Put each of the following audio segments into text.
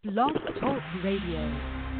Blog Talk Radio.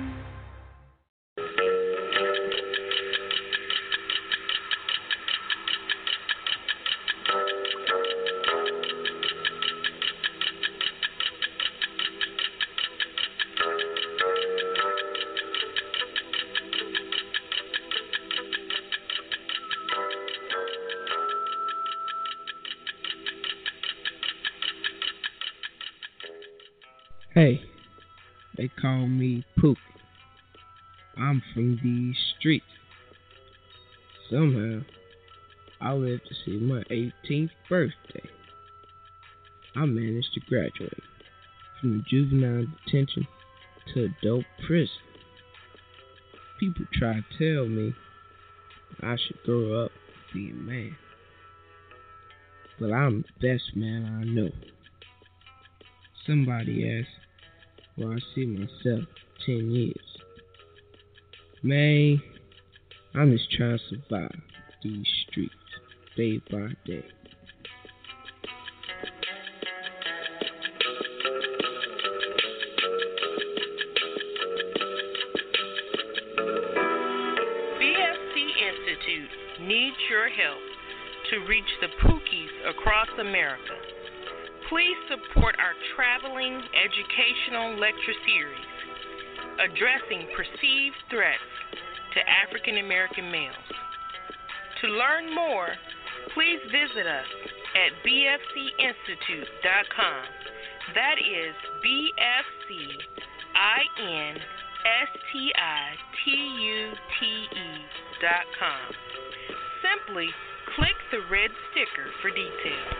Hey, they call me Pook. I'm from these streets. Somehow, I lived to see my 18th birthday. I managed to graduate from juvenile detention to adult prison. People try to tell me I should grow up and be a man. But I'm the best man I know. Somebody asked where I see myself 10 years. Man, I'm just trying to survive these streets day by day. BFC Institute needs your help to reach the Pookies across America. Please support our traveling educational lecture series addressing perceived threats to African American males. To learn more, please visit us at bfcinstitute.com. That is bfcinstitute.com. Simply click the red sticker for details.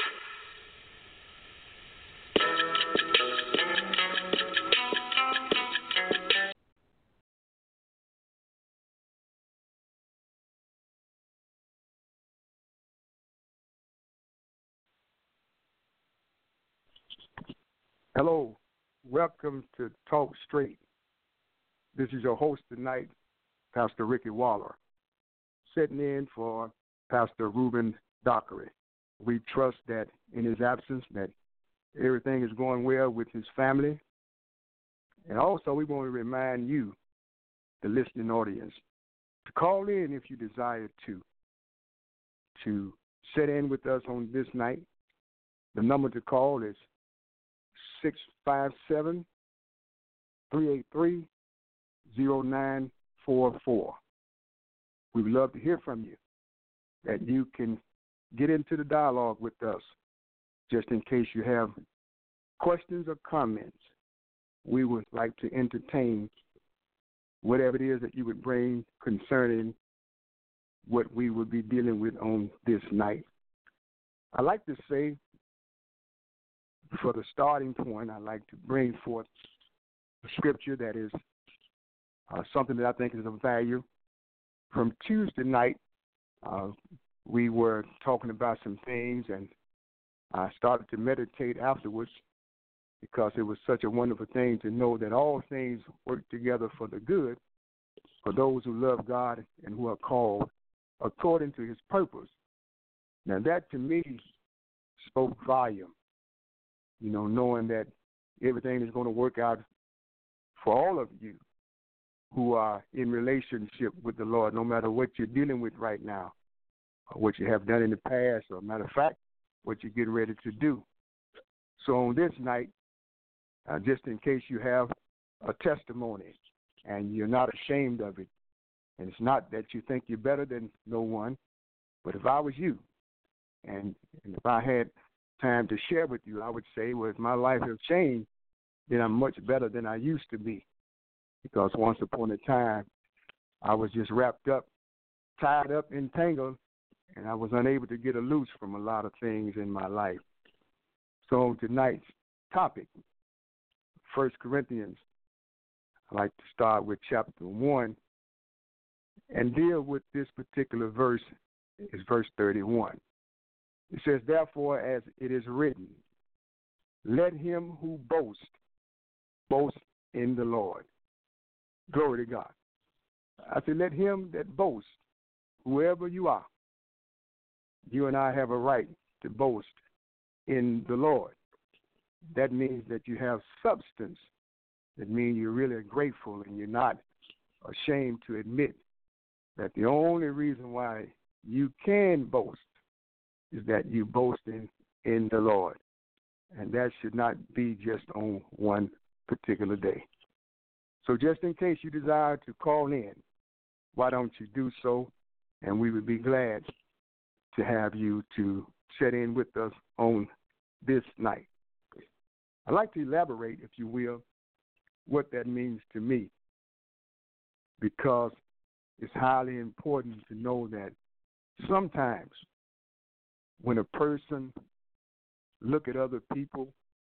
Hello, welcome to Talk Straight. This is your host tonight, Pastor Ricky Waller, sitting in for Pastor Reuben Dockery. We trust that in his absence that everything is going well with his family. And also we want to remind you, the listening audience, to call in if you desire to sit in with us on this night. The number to call is 657-383-0944. We would love to hear from you, that you can get into the dialogue with us just in case you have questions or comments. We would like to entertain whatever it is that you would bring concerning what we would be dealing with on this night. I like to say, for the starting point, I'd like to bring forth a scripture that is something that I think is of value. From Tuesday night, we were talking about some things, and I started to meditate afterwards because it was such a wonderful thing to know that all things work together for the good for those who love God and who are called according to his purpose. Now that to me spoke volume, knowing that everything is going to work out for all of you who are in relationship with the Lord, no matter what you're dealing with right now, or what you have done in the past, or matter of fact, what you're getting ready to do. So on this night, just in case you have a testimony and you're not ashamed of it, and it's not that you think you're better than no one, but if I was you, and if I had time to share with you, I would say, well, if my life has changed, then I'm much better than I used to be. Because once upon a time, I was just wrapped up, tied up, entangled, and I was unable to get loose from a lot of things in my life. So tonight's topic, 1 Corinthians, I'd like to start with chapter 1 and deal with this particular verse, is verse 31. It says, therefore, as it is written, let him who boasts, boast in the Lord. Glory to God. I said, let him that boasts, whoever you are, you and I have a right to boast in the Lord. That means that you have substance That means you're really grateful and you're not ashamed to admit that the only reason why you can boast is that you boast in the Lord. And that should not be just on one particular day. So just in case you desire to call in, why don't you do so? And we would be glad to have you to sit in with us on this night. I'd like to elaborate, if you will, what that means to me, because it's highly important to know that sometimes when a person look at other people,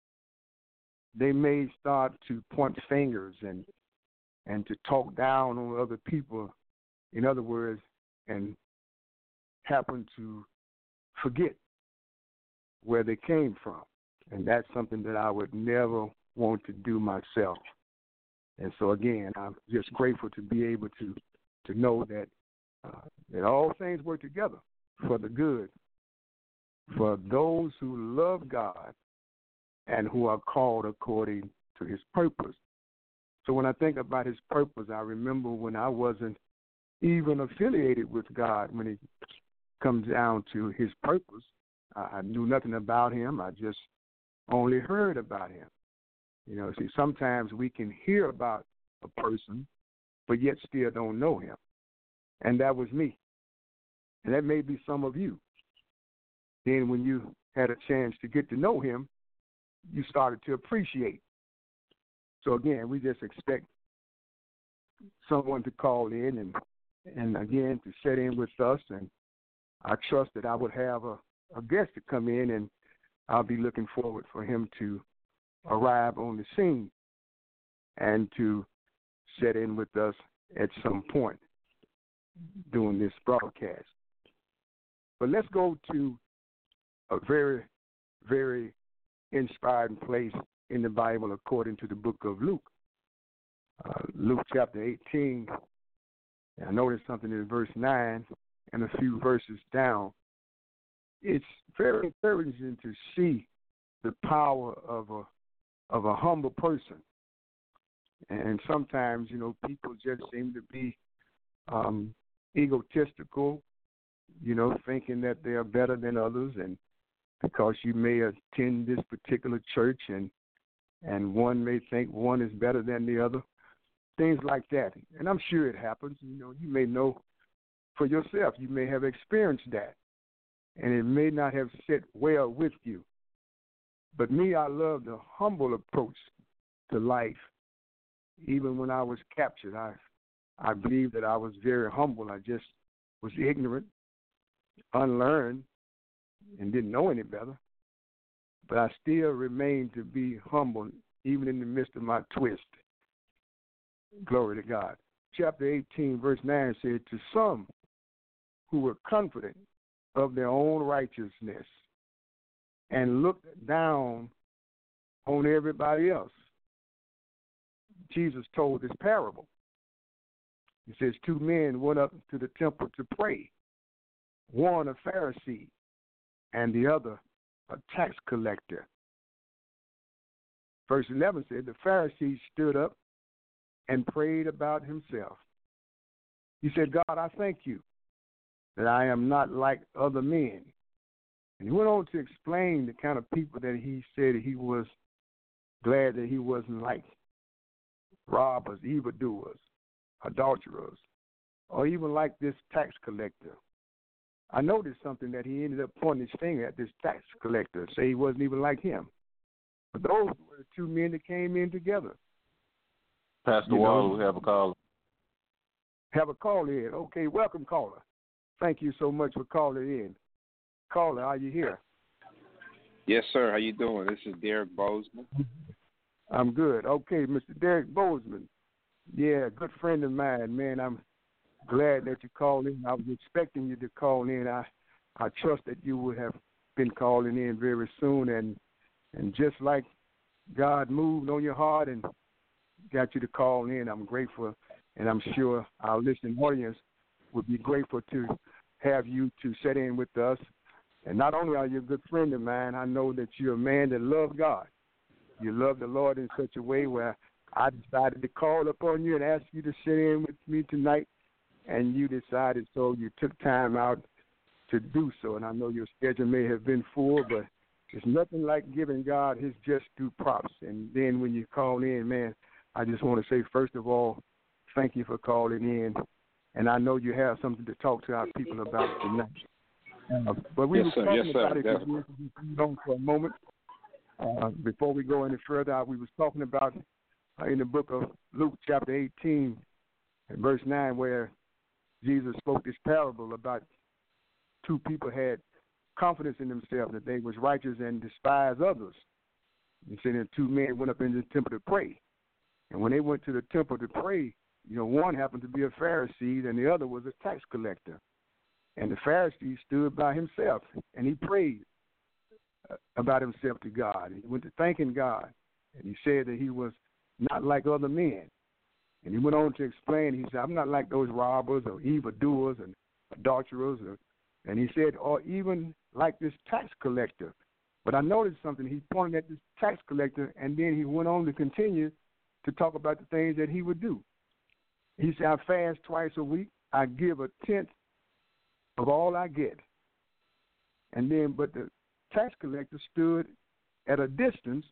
they may start to point fingers and to talk down on other people, in other words, and happen to forget where they came from. And that's something that I would never want to do myself. And so, again, I'm just grateful to be able to know that all things work together for the good, for those who love God and who are called according to his purpose. So when I think about his purpose, I remember when I wasn't even affiliated with God, when it comes down to his purpose, I knew nothing about him. I just only heard about him. You know, see, sometimes we can hear about a person, but yet still don't know him. And that was me. And that may be some of you. Then when you had a chance to get to know him, you started to appreciate. So again, we just expect someone to call in and again to sit in with us. And I trust that I would have a guest to come in, and I'll be looking forward for him to arrive on the scene and to sit in with us at some point during this broadcast. But let's go to a very, very inspired place in the Bible according to the book of Luke. Luke chapter 18, and I noticed something in verse 9 and a few verses down. It's very encouraging to see the power of a humble person. And sometimes, you know, people just seem to be egotistical, you know, thinking that they are better than others, and because you may attend this particular church and one may think one is better than the other, things like that. And I'm sure it happens. You know, you may know for yourself, you may have experienced that, and it may not have sit well with you. But me, I love the humble approach to life. Even when I was captured, I believe that I was very humble. I just was ignorant, unlearned, and didn't know any better. But I still remained to be humble, even in the midst of my twist. Glory to God. Chapter 18, verse 9 said, to some who were confident of their own righteousness and looked down on everybody else, Jesus told this parable. He says, two men went up to the temple to pray, one a Pharisee and the other a tax collector. Verse 11 said, the Pharisee stood up and prayed about himself. He said, God, I thank you that I am not like other men. And he went on to explain the kind of people that he said he was glad that he wasn't like: robbers, evildoers, adulterers, or even like this tax collector. I noticed something, that he ended up pointing his finger at this tax collector, say he wasn't even like him. But those were the two men that came in together. Pastor Wall, we have a caller. Have a call in. Okay, welcome, caller. Thank you so much for calling in. Caller, are you here? Yes, sir. How you doing? This is Derek Bozeman. I'm good. Okay, Mr. Derek Bozeman. Yeah, good friend of mine, man. I'm glad that you called in. I was expecting you to call in. I trust that you would have been calling in very soon, and just like God moved on your heart and got you to call in, I'm grateful, and I'm sure our listening audience would be grateful to have you to sit in with us. And not only are you a good friend of mine, I know that you're a man that loves God. You love the Lord in such a way where I decided to call upon you and ask you to sit in with me tonight, and you decided so. You took time out to do so, and I know your schedule may have been full, but there's nothing like giving God his just due props. And then when you call in, man, I just want to say, first of all, thank you for calling in, and I know you have something to talk to our people about tonight. But we were talking about it, because we hold on for a moment. Before we go any further, we was talking about in the book of Luke chapter 18 and verse 9, where Jesus spoke this parable about two people had confidence in themselves that they was righteous and despised others. He said that two men went up into the temple to pray. And when they went to the temple to pray, one happened to be a Pharisee and the other was a tax collector. And the Pharisee stood by himself and he prayed about himself to God. He went to thanking God. And he said that he was not like other men. And he went on to explain, he said, I'm not like those robbers or evildoers and adulterers. And he said, or even like this tax collector. But I noticed something. He pointed at this tax collector, and then he went on to continue to talk about the things that he would do. He said, I fast twice a week. I give a tenth of all I get. And then, but the tax collector stood at a distance.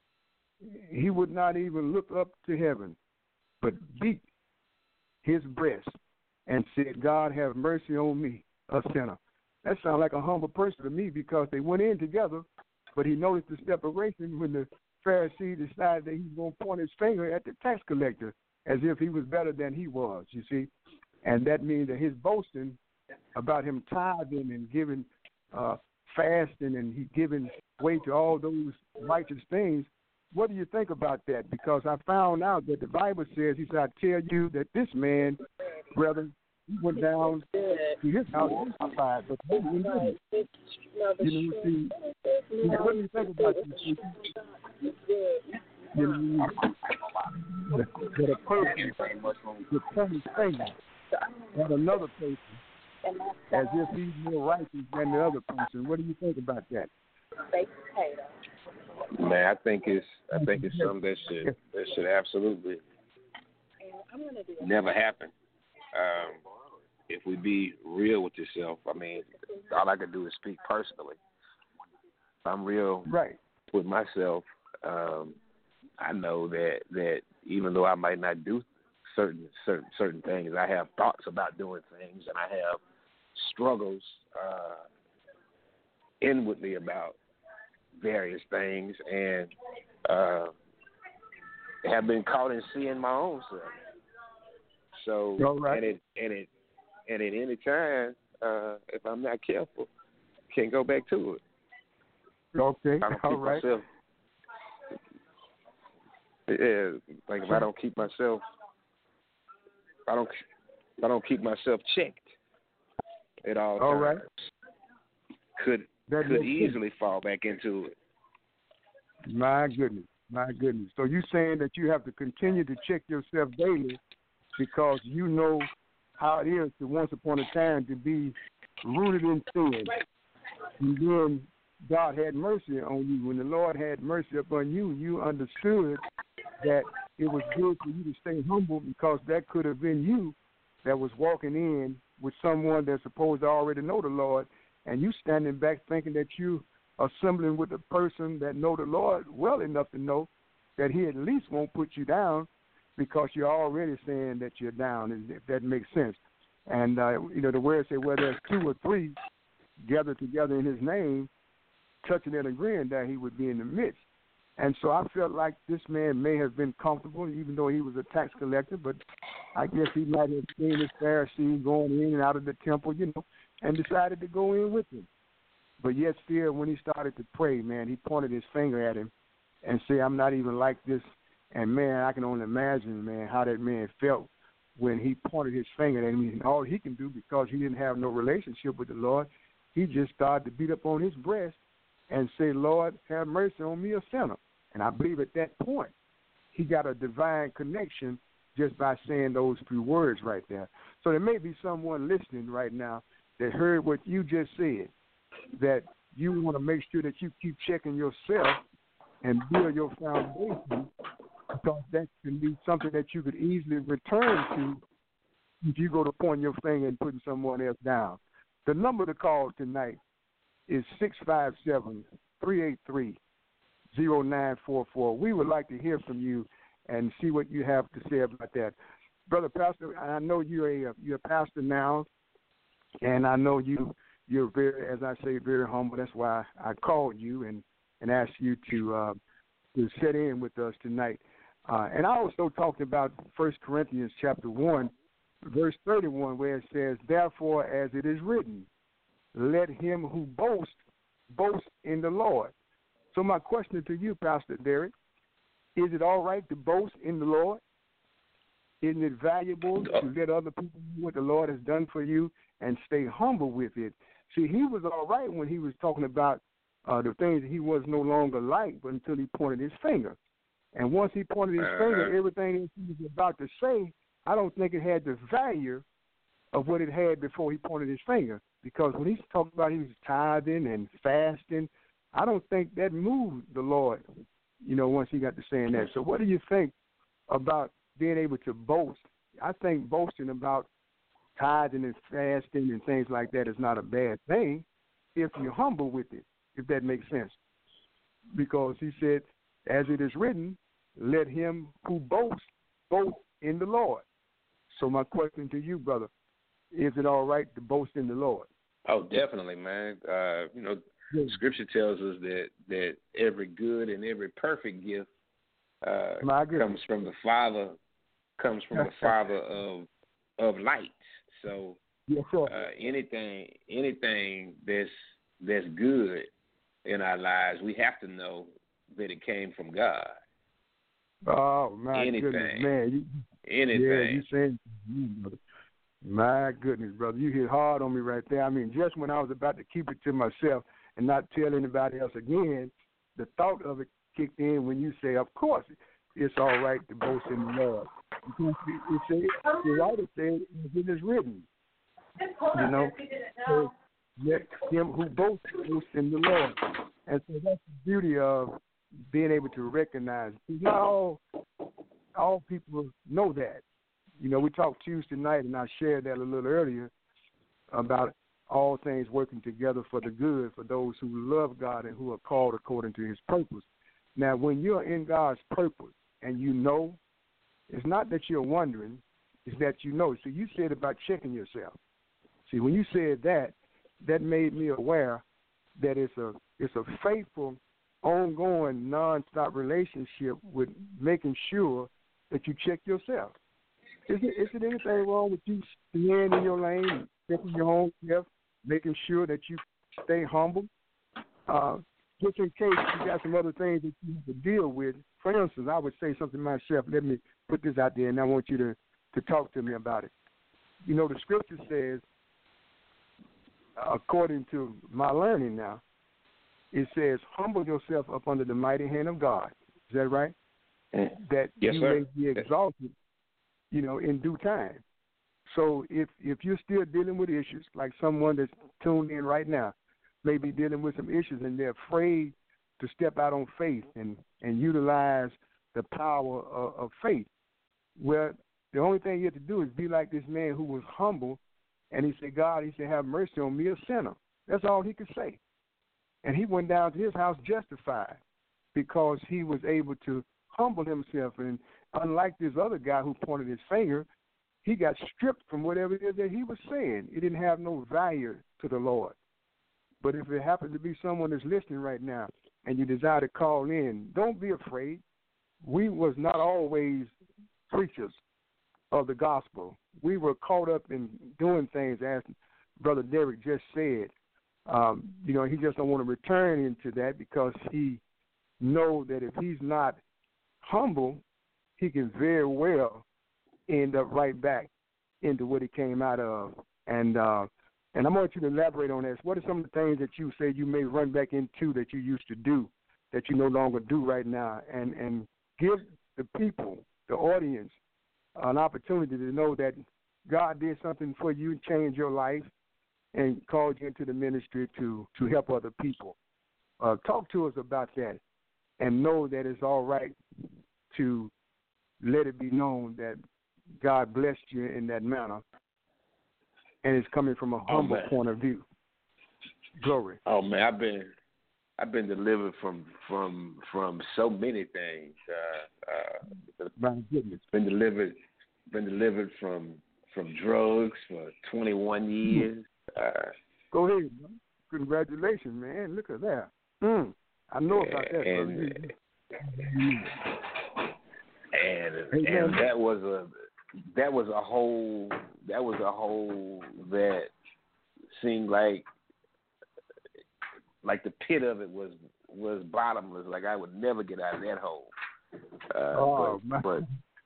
He would not even look up to heaven, but beat his breast and said, God, have mercy on me, a sinner. That sounds like a humble person to me, because they went in together, but he noticed the separation when the Pharisee decided that he was going to point his finger at the tax collector as if he was better than he was, you see. And that means that his boasting about him tithing and giving fasting and he giving way to all those righteous things. What do you think about that? Because I found out that the Bible says, he said, I tell you that this man, brethren, he went down to his house crucified, but he didn't. See, what do you think about this? That a person would turn his finger at another person as if he's more righteous than the other person. What do you think about that? Man, I think it's something that should absolutely never happen. If we be real with yourself, I mean, all I can do is speak personally. If I'm real with myself, I know that even though I might not do certain things, I have thoughts about doing things, and I have struggles inwardly about various things, and have been caught in sin my own self. So, and at any time, if I'm not careful, can't go back to it. Okay, all right. Myself, like if I don't keep myself, I don't keep myself checked at all times. Right. Could easily fall back into it. My goodness. So you're saying that you have to continue to check yourself daily because you know how it is to once upon a time to be rooted in sin. And then God had mercy on you. When the Lord had mercy upon you, you understood that it was good for you to stay humble, because that could have been you that was walking in with someone that's supposed to already know the Lord, and you standing back thinking that you assembling with a person that know the Lord well enough to know that he at least won't put you down, because you're already saying that you're down, if that makes sense. And, the word said, where there's two or three gathered together in his name, touching and agreeing, that he would be in the midst. And so I felt like this man may have been comfortable, even though he was a tax collector, but I guess he might have seen this Pharisee going in and out of the temple, and decided to go in with him. But yet still, when he started to pray, man, he pointed his finger at him and said, I'm not even like this. And, man, I can only imagine, man, how that man felt when he pointed his finger at him. And all he can do, because he didn't have no relationship with the Lord, he just started to beat up on his breast and say, Lord, have mercy on me, a sinner. And I believe at that point, he got a divine connection just by saying those few words right there. So there may be someone listening right now that heard what you just said, that you want to make sure that you keep checking yourself and build your foundation because that can be something that you could easily return to if you go to pointing your finger and putting someone else down. The number to call tonight is 657-383-0944. We would like to hear from you and see what you have to say about that. Brother Pastor, I know you're a pastor now, and I know you're very, as I say, very humble. That's why I called you and asked you to sit in with us tonight. And I also talked about 1 Corinthians chapter 1, verse 31, where it says, "Therefore, as it is written, let him who boasts, boast in the Lord." So my question to you, Pastor Derek, is it all right to boast in the Lord? Isn't it valuable to let other people know what the Lord has done for you and stay humble with it? See, he was all right when he was talking about the things that he was no longer like, but until he pointed his finger. And once he pointed his finger, everything he was about to say, I don't think it had the value of what it had before he pointed his finger. Because when he's talking about he was tithing and fasting, I don't think that moved the Lord, once he got to saying that. So what do you think about being able to boast? I think boasting about tithing and fasting and things like that is not a bad thing if you're humble with it, if that makes sense. Because he said, as it is written, let him who boasts, boast in the Lord. So my question to you, brother, is it all right to boast in the Lord? Oh, definitely, man. Scripture tells us that every good and every perfect gift comes from the Father, the Father of light. So yes, sir. Anything that's good in our lives, we have to know that it came from God. Oh my goodness, man! Anything. Yeah, you saying, brother. My goodness, brother, you hit hard on me right there. I mean, just when I was about to keep it to myself and not tell anybody else again, the thought of it kicked in when you say, of course, it's all right to boast in the Lord. Because the writer said, it is written, so let him who boasts, boast in the Lord. And so that's the beauty of being able to recognize. Not all people know that. We talked Tuesday night, and I shared that a little earlier about all things working together for the good for those who love God and who are called according to his purpose. Now, when you're in God's purpose and it's not that you're wondering, it's that you know. So you said about checking yourself. See, when you said that made me aware that it's a faithful, ongoing, nonstop relationship with making sure that you check yourself. Is it anything wrong with you staying in your lane, checking your own self, making sure that you stay humble? Just in case you got some other things that you have to deal with. For instance, I would say something myself. Let me put this out there, and I want you to talk to me about it. The scripture says, according to my learning now, it says, humble yourself up under the mighty hand of God. Is that right? That yes, you sir. may be exalted, in due time. So if you're still dealing with issues, like someone that's tuned in right now may be dealing with some issues and they're afraid to step out on faith and utilize the power of faith, well, the only thing you have to do is be like this man who was humble, and he said, God, have mercy on me, a sinner. That's all he could say. And he went down to his house justified because he was able to humble himself. And unlike this other guy who pointed his finger, he got stripped from whatever it is that he was saying. It didn't have no value to the Lord. But if it happens to be someone that's listening right now and you desire to call in, don't be afraid. We was not always preachers of the gospel. We were caught up in doing things, as Brother Derek just said. He just don't want to return into that because he know that if he's not humble, he can very well end up right back into what he came out of. And I want you to elaborate on this. What are some of the things that you say you may run back into that you used to do that you no longer do right now? And give the people, the audience, an opportunity to know that God did something for you, changed your life, and called you into the ministry to help other people. Talk to us about that and know that it's all right to let it be known that God blessed you in that manner, and it's coming from a humble point of view. Glory. Oh man, I've been delivered from so many things. My goodness. Been delivered from drugs for 21 years. Go ahead, man. Congratulations, man. Look at that. I know about that. And that was a hole that seemed like the pit of it was bottomless. Like I would never get out of that hole. Oh man,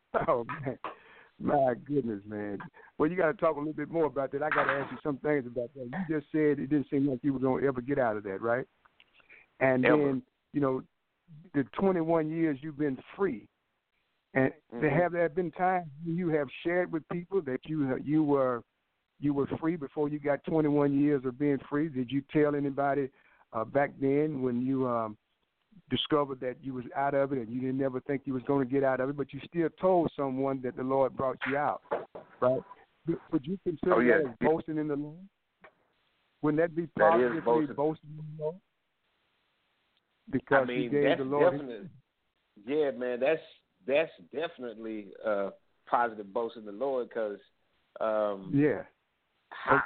my goodness, man. Well, you got to talk a little bit more about that. I got to ask you some things about that. You just said it didn't seem like you were going to ever get out of that, right? And then, the 21 years you've been free. And have there been times you have shared with people that you were free before you got 21 years of being free? Did you tell anybody back then when you discovered that you was out of it and you didn't ever think you was going to get out of it, but you still told someone that the Lord brought you out, right? Would you consider that as boasting in the Lord? Wouldn't that be positively boasting in the Lord? Because you gave the Lord. Yeah, man, that's definitely positive boast in the Lord because how I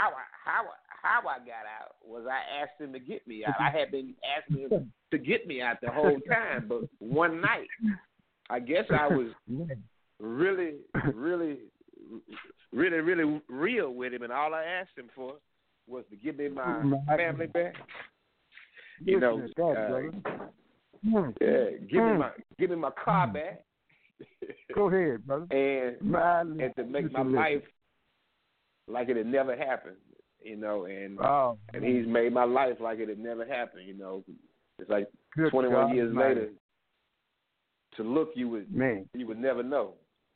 got out was I asked him to get me out. I had been asking him to get me out the whole time, but one night, I guess I was really real with him, and all I asked him for was to give me my family back. Give me my car back. Go ahead, brother. and to make my life like it had never happened, and he's made my life like it had never happened, It's like 21 years later, to look, you would never know.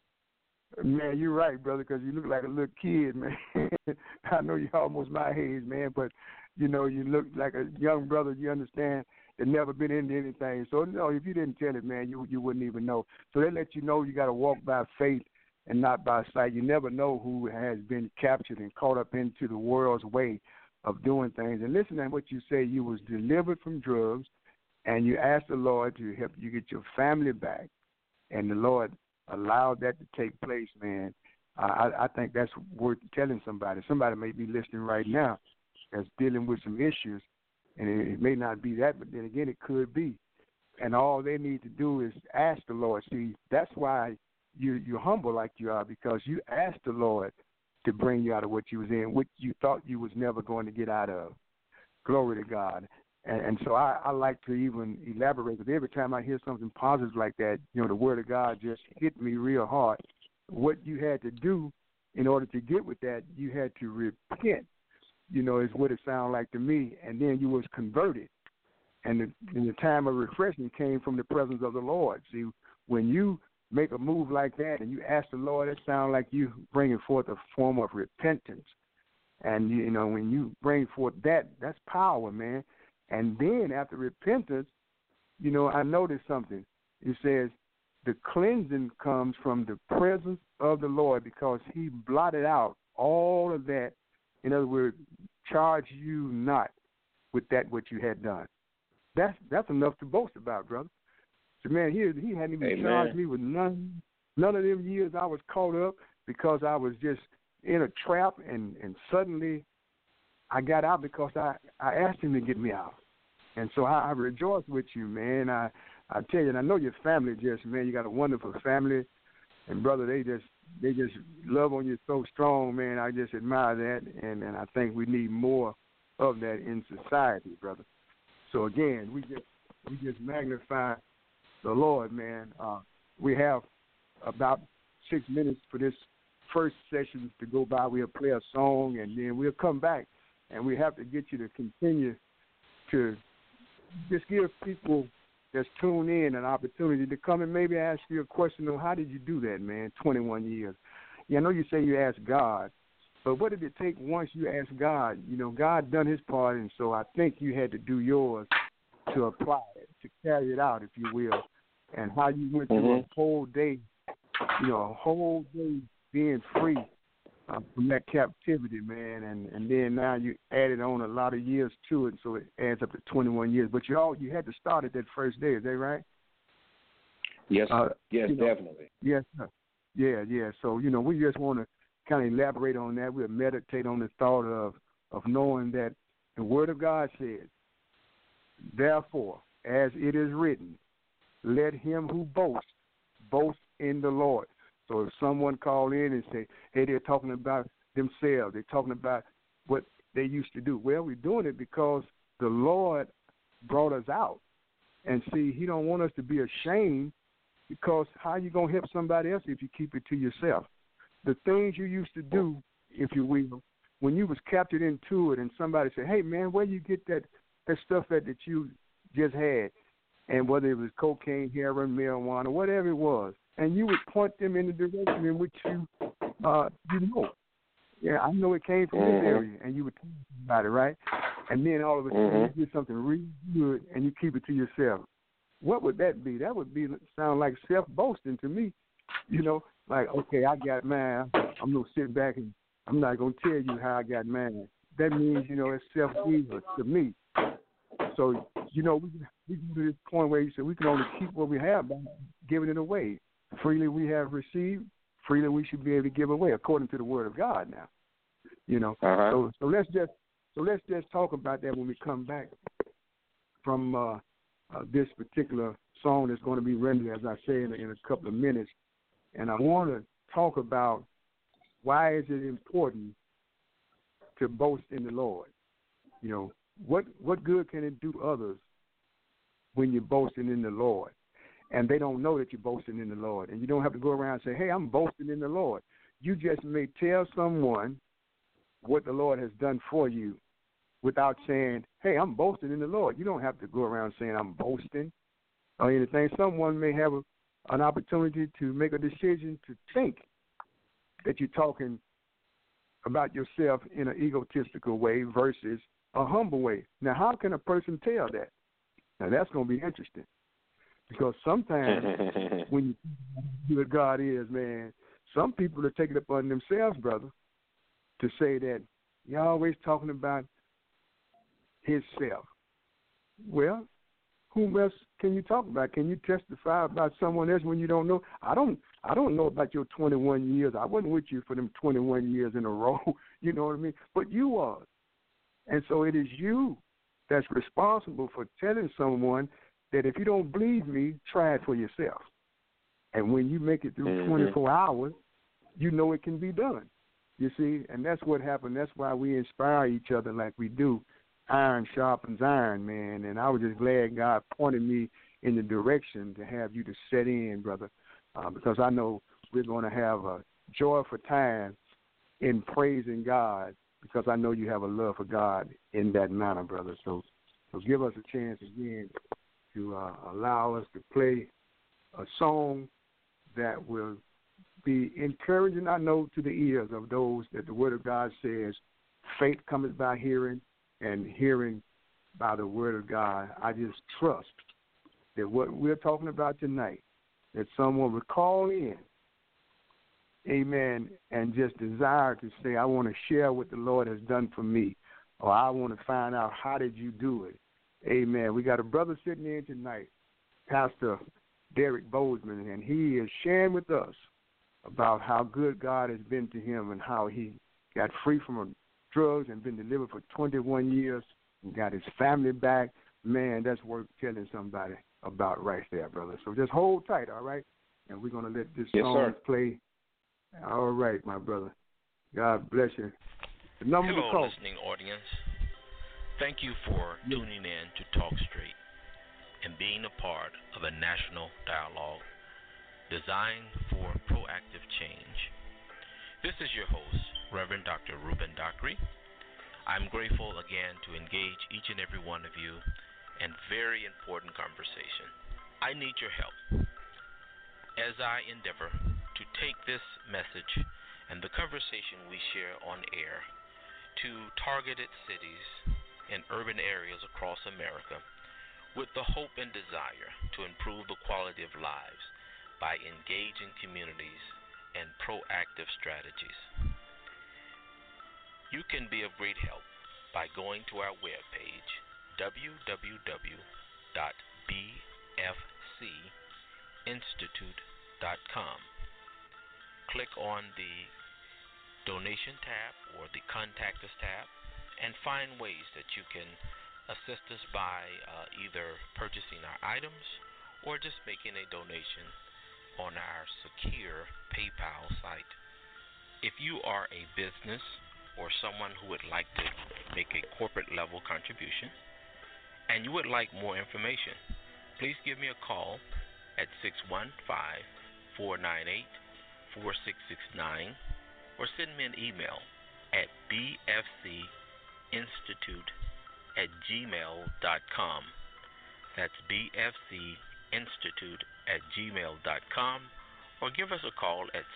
Man, you're right, brother, because you look like a little kid, man. I know you're almost my age, man, but, you look like a young brother, you understand, that never been into anything. So, no, if you didn't tell it, man, you wouldn't even know. So they let you know you got to walk by faith and not by sight. You never know who has been captured and caught up into the world's way of doing things. And listen to what you say. You was delivered from drugs, and you asked the Lord to help you get your family back, and the Lord allowed that to take place, man. I think that's worth telling somebody. Somebody may be listening right now that's dealing with some issues, and it may not be that, but then again, it could be. And all they need to do is ask the Lord. See, that's why you're humble like you are, because you asked the Lord to bring you out of what you was in, what you thought you was never going to get out of. Glory to God. And so I like to even elaborate, because every time I hear something positive like that, the Word of God just hit me real hard. What you had to do in order to get with that, you had to repent, is what it sounded like to me, and then you was converted. And the time of refreshing came from the presence of the Lord. See, when you make a move like that and you ask the Lord, it sounds like you bringing forth a form of repentance. And, when you bring forth that's power, man. And then after repentance, I noticed something. It says the cleansing comes from the presence of the Lord, because he blotted out all of that. In other words, charge you not with that what you had done. That's enough to boast about, brother. So, man, he hadn't even charged me with none of them years I was caught up because I was just in a trap, and suddenly I got out because I asked him to get me out. And so I rejoice with you, man. I tell you, and I know your family man, you got a wonderful family. And, brother, they just love on you so strong, man. I just admire that, and I think we need more of that in society, brother. So, again, we just magnify the Lord, man. We have about 6 minutes for this first session to go by. We'll play a song, and then we'll come back, and we have to get you to continue to just give people that's tuned in an opportunity to come and maybe ask you a question on how did you do that, man, 21 years. Yeah, I know you say you asked God, but what did it take once you asked God? God done his part, and so I think you had to do yours to apply it, to carry it out, if you will, and how you went through a whole day a whole day being free from that captivity, man, and then now you added on a lot of years to it, so it adds up to 21 years. But you had to start at that first day, is that right? Yes, yes, definitely. Yes, sir. Yeah. So, we just want to kind of elaborate on that. We'll meditate on the thought of knowing that the Word of God says, therefore, as it is written, let him who boasts, boast in the Lord. So if someone call in and say, hey, they're talking about themselves, they're talking about what they used to do. Well, we're doing it because the Lord brought us out. And see, he don't want us to be ashamed, because how are you going to help somebody else if you keep it to yourself? The things you used to do, if you will, when you was captured into it and somebody said, hey, man, where you get that stuff that you just had? And whether it was cocaine, heroin, marijuana, whatever it was, and you would point them in the direction in which you know. Yeah, I know it came from this area, and you would tell somebody, right? And then all of a sudden you get something really good and you keep it to yourself. What would that be? That would sound like self-boasting to me. Like, okay, I got mine. I'm going to sit back and I'm not going to tell you how I got mine. That means, it's self-evident to me. So, we go to this point where you say we can only keep what we have by giving it away. Freely we have received, freely we should be able to give away, according to the Word of God now. So let's just talk about that when we come back from this particular song that's going to be rendered, as I say, in a couple of minutes. And I want to talk about why is it important to boast in the Lord. What good can it do others when you're boasting in the Lord? And they don't know that you're boasting in the Lord. And you don't have to go around and say, hey, I'm boasting in the Lord. You just may tell someone what the Lord has done for you without saying, hey, I'm boasting in the Lord. You don't have to go around saying I'm boasting or anything. Someone may have an opportunity to make a decision to think that you're talking about yourself in an egotistical way versus a humble way. Now, how can a person tell that? Now, that's going to be interesting, because sometimes when you think who God is, man, some people are taking it upon themselves, brother, to say that you're always talking about his self. Well, whom else can you talk about? Can you testify about someone else when you don't know? I don't know about your 21 years. I wasn't with you for them 21 years in a row. You know what I mean? But you was. And so it is you that's responsible for telling someone that if you don't believe me, try it for yourself. And when you make it through 24 hours, you know it can be done. You see? And that's what happened. That's why we inspire each other like we do. Iron sharpens iron, man. And I was just glad God pointed me in the direction to have you to set in, brother, because I know we're going to have a joyful time in praising God, because I know you have a love for God in that manner, brother. So give us a chance again to allow us to play a song that will be encouraging, I know, to the ears of those that the Word of God says, faith cometh by hearing, and hearing by the Word of God. I just trust that what we're talking about tonight, that someone would call in, amen, and just desire to say, I want to share what the Lord has done for me, or I want to find out how did you do it. Amen. We got a brother sitting in tonight, Pastor Derek Bozeman, and he is sharing with us about how good God has been to him and how he got free from drugs and been delivered for 21 years and got his family back. Man, that's worth telling somebody about right there, brother. So just hold tight, all right? And we're going to let this song play. All right, my brother. God bless you. The number to call. Listening audience. Thank you for tuning in to Talk Straight and being a part of a national dialogue designed for proactive change. This is your host, Reverend Dr. Ruben Dockery. I'm grateful again to engage each and every one of you in very important conversation. I need your help as I endeavor to take this message and the conversation we share on air to targeted cities and urban areas across America with the hope and desire to improve the quality of lives by engaging communities and proactive strategies. You can be of great help by going to our webpage, www.bfcinstitute.com. Click on the Donation tab or the Contact Us tab and find ways that you can assist us by either purchasing our items or just making a donation on our secure PayPal site. If you are a business or someone who would like to make a corporate level contribution and you would like more information, please give me a call at 615-498-4669 or send me an email at bfcinstitute@gmail.com. That's bfcinstitute@gmail.com, or give us a call at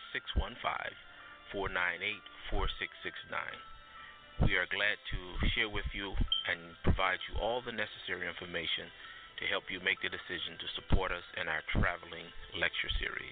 615-498-4669. We are glad to share with you and provide you all the necessary information to help you make the decision to support us in our traveling lecture series.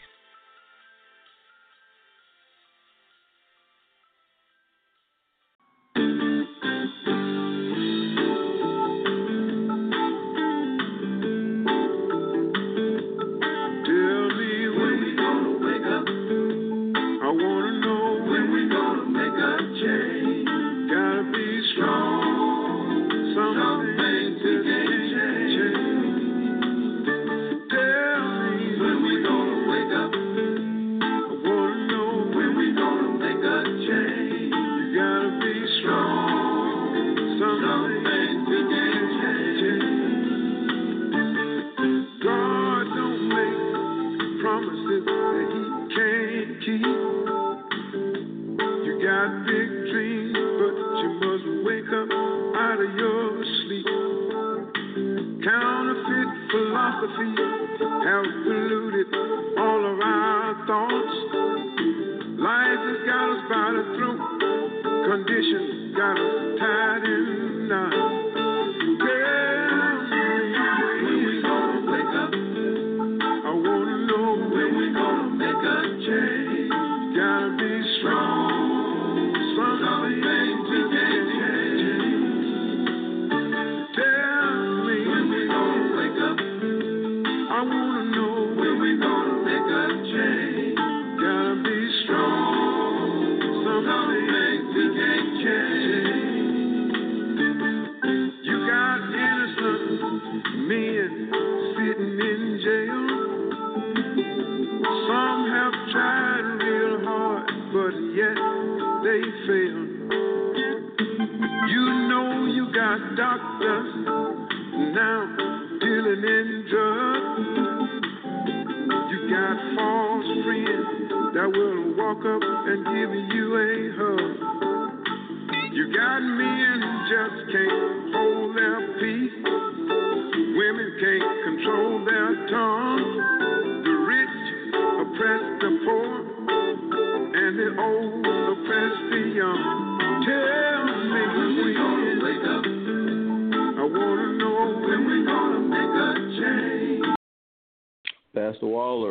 Pastor Waller.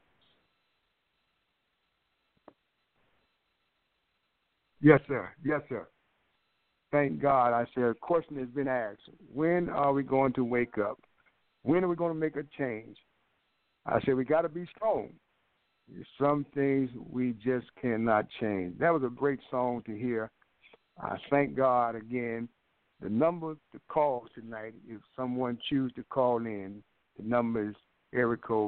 Yes, sir. Yes, sir. Thank God. I said, a question has been asked. When are we going to wake up? When are we going to make a change? I said, we got to be strong. Some things we just cannot change. That was a great song to hear. I thank God again. The number to call tonight, if someone chooses to call in, the number is area code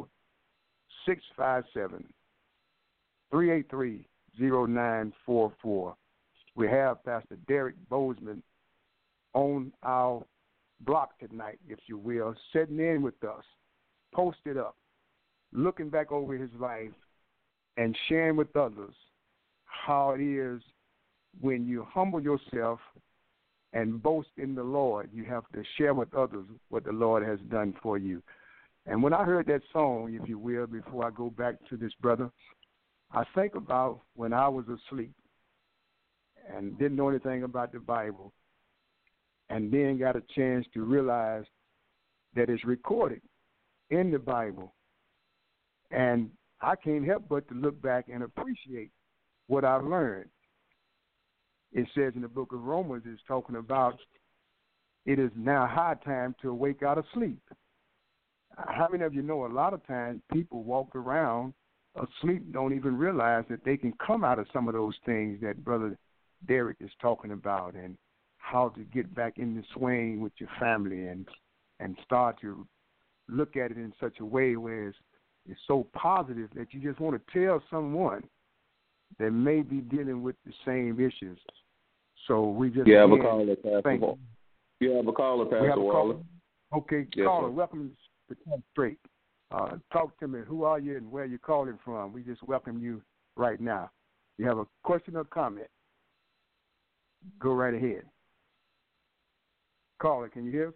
657-383-0944. We have Pastor Derek Bozeman on our block tonight, if you will, sitting in with us, posted up, looking back over his life and sharing with others how it is when you humble yourself and boast in the Lord, you have to share with others what the Lord has done for you. And when I heard that song, if you will, before I go back to this brother, I think about when I was asleep and didn't know anything about the Bible, and then got a chance to realize that it's recorded in the Bible. And I can't help but to look back and appreciate what I've learned. It says in the book of Romans, it's talking about it is now high time to awake out of sleep. How many of you know a lot of times people walk around asleep, don't even realize that they can come out of some of those things that Brother Derek is talking about, and how to get back in the swing with your family and start to look at it in such a way where it's so positive that you just want to tell someone that may be dealing with the same issues. So we just have a caller, Pastor Waller. You have a caller, Pastor Waller. Okay, yes, caller, sir. welcome to Talk Straight. Talk to me. Who are you and where you calling from? We just welcome you right now. You have a question or comment? Go right ahead. Caller, can you hear?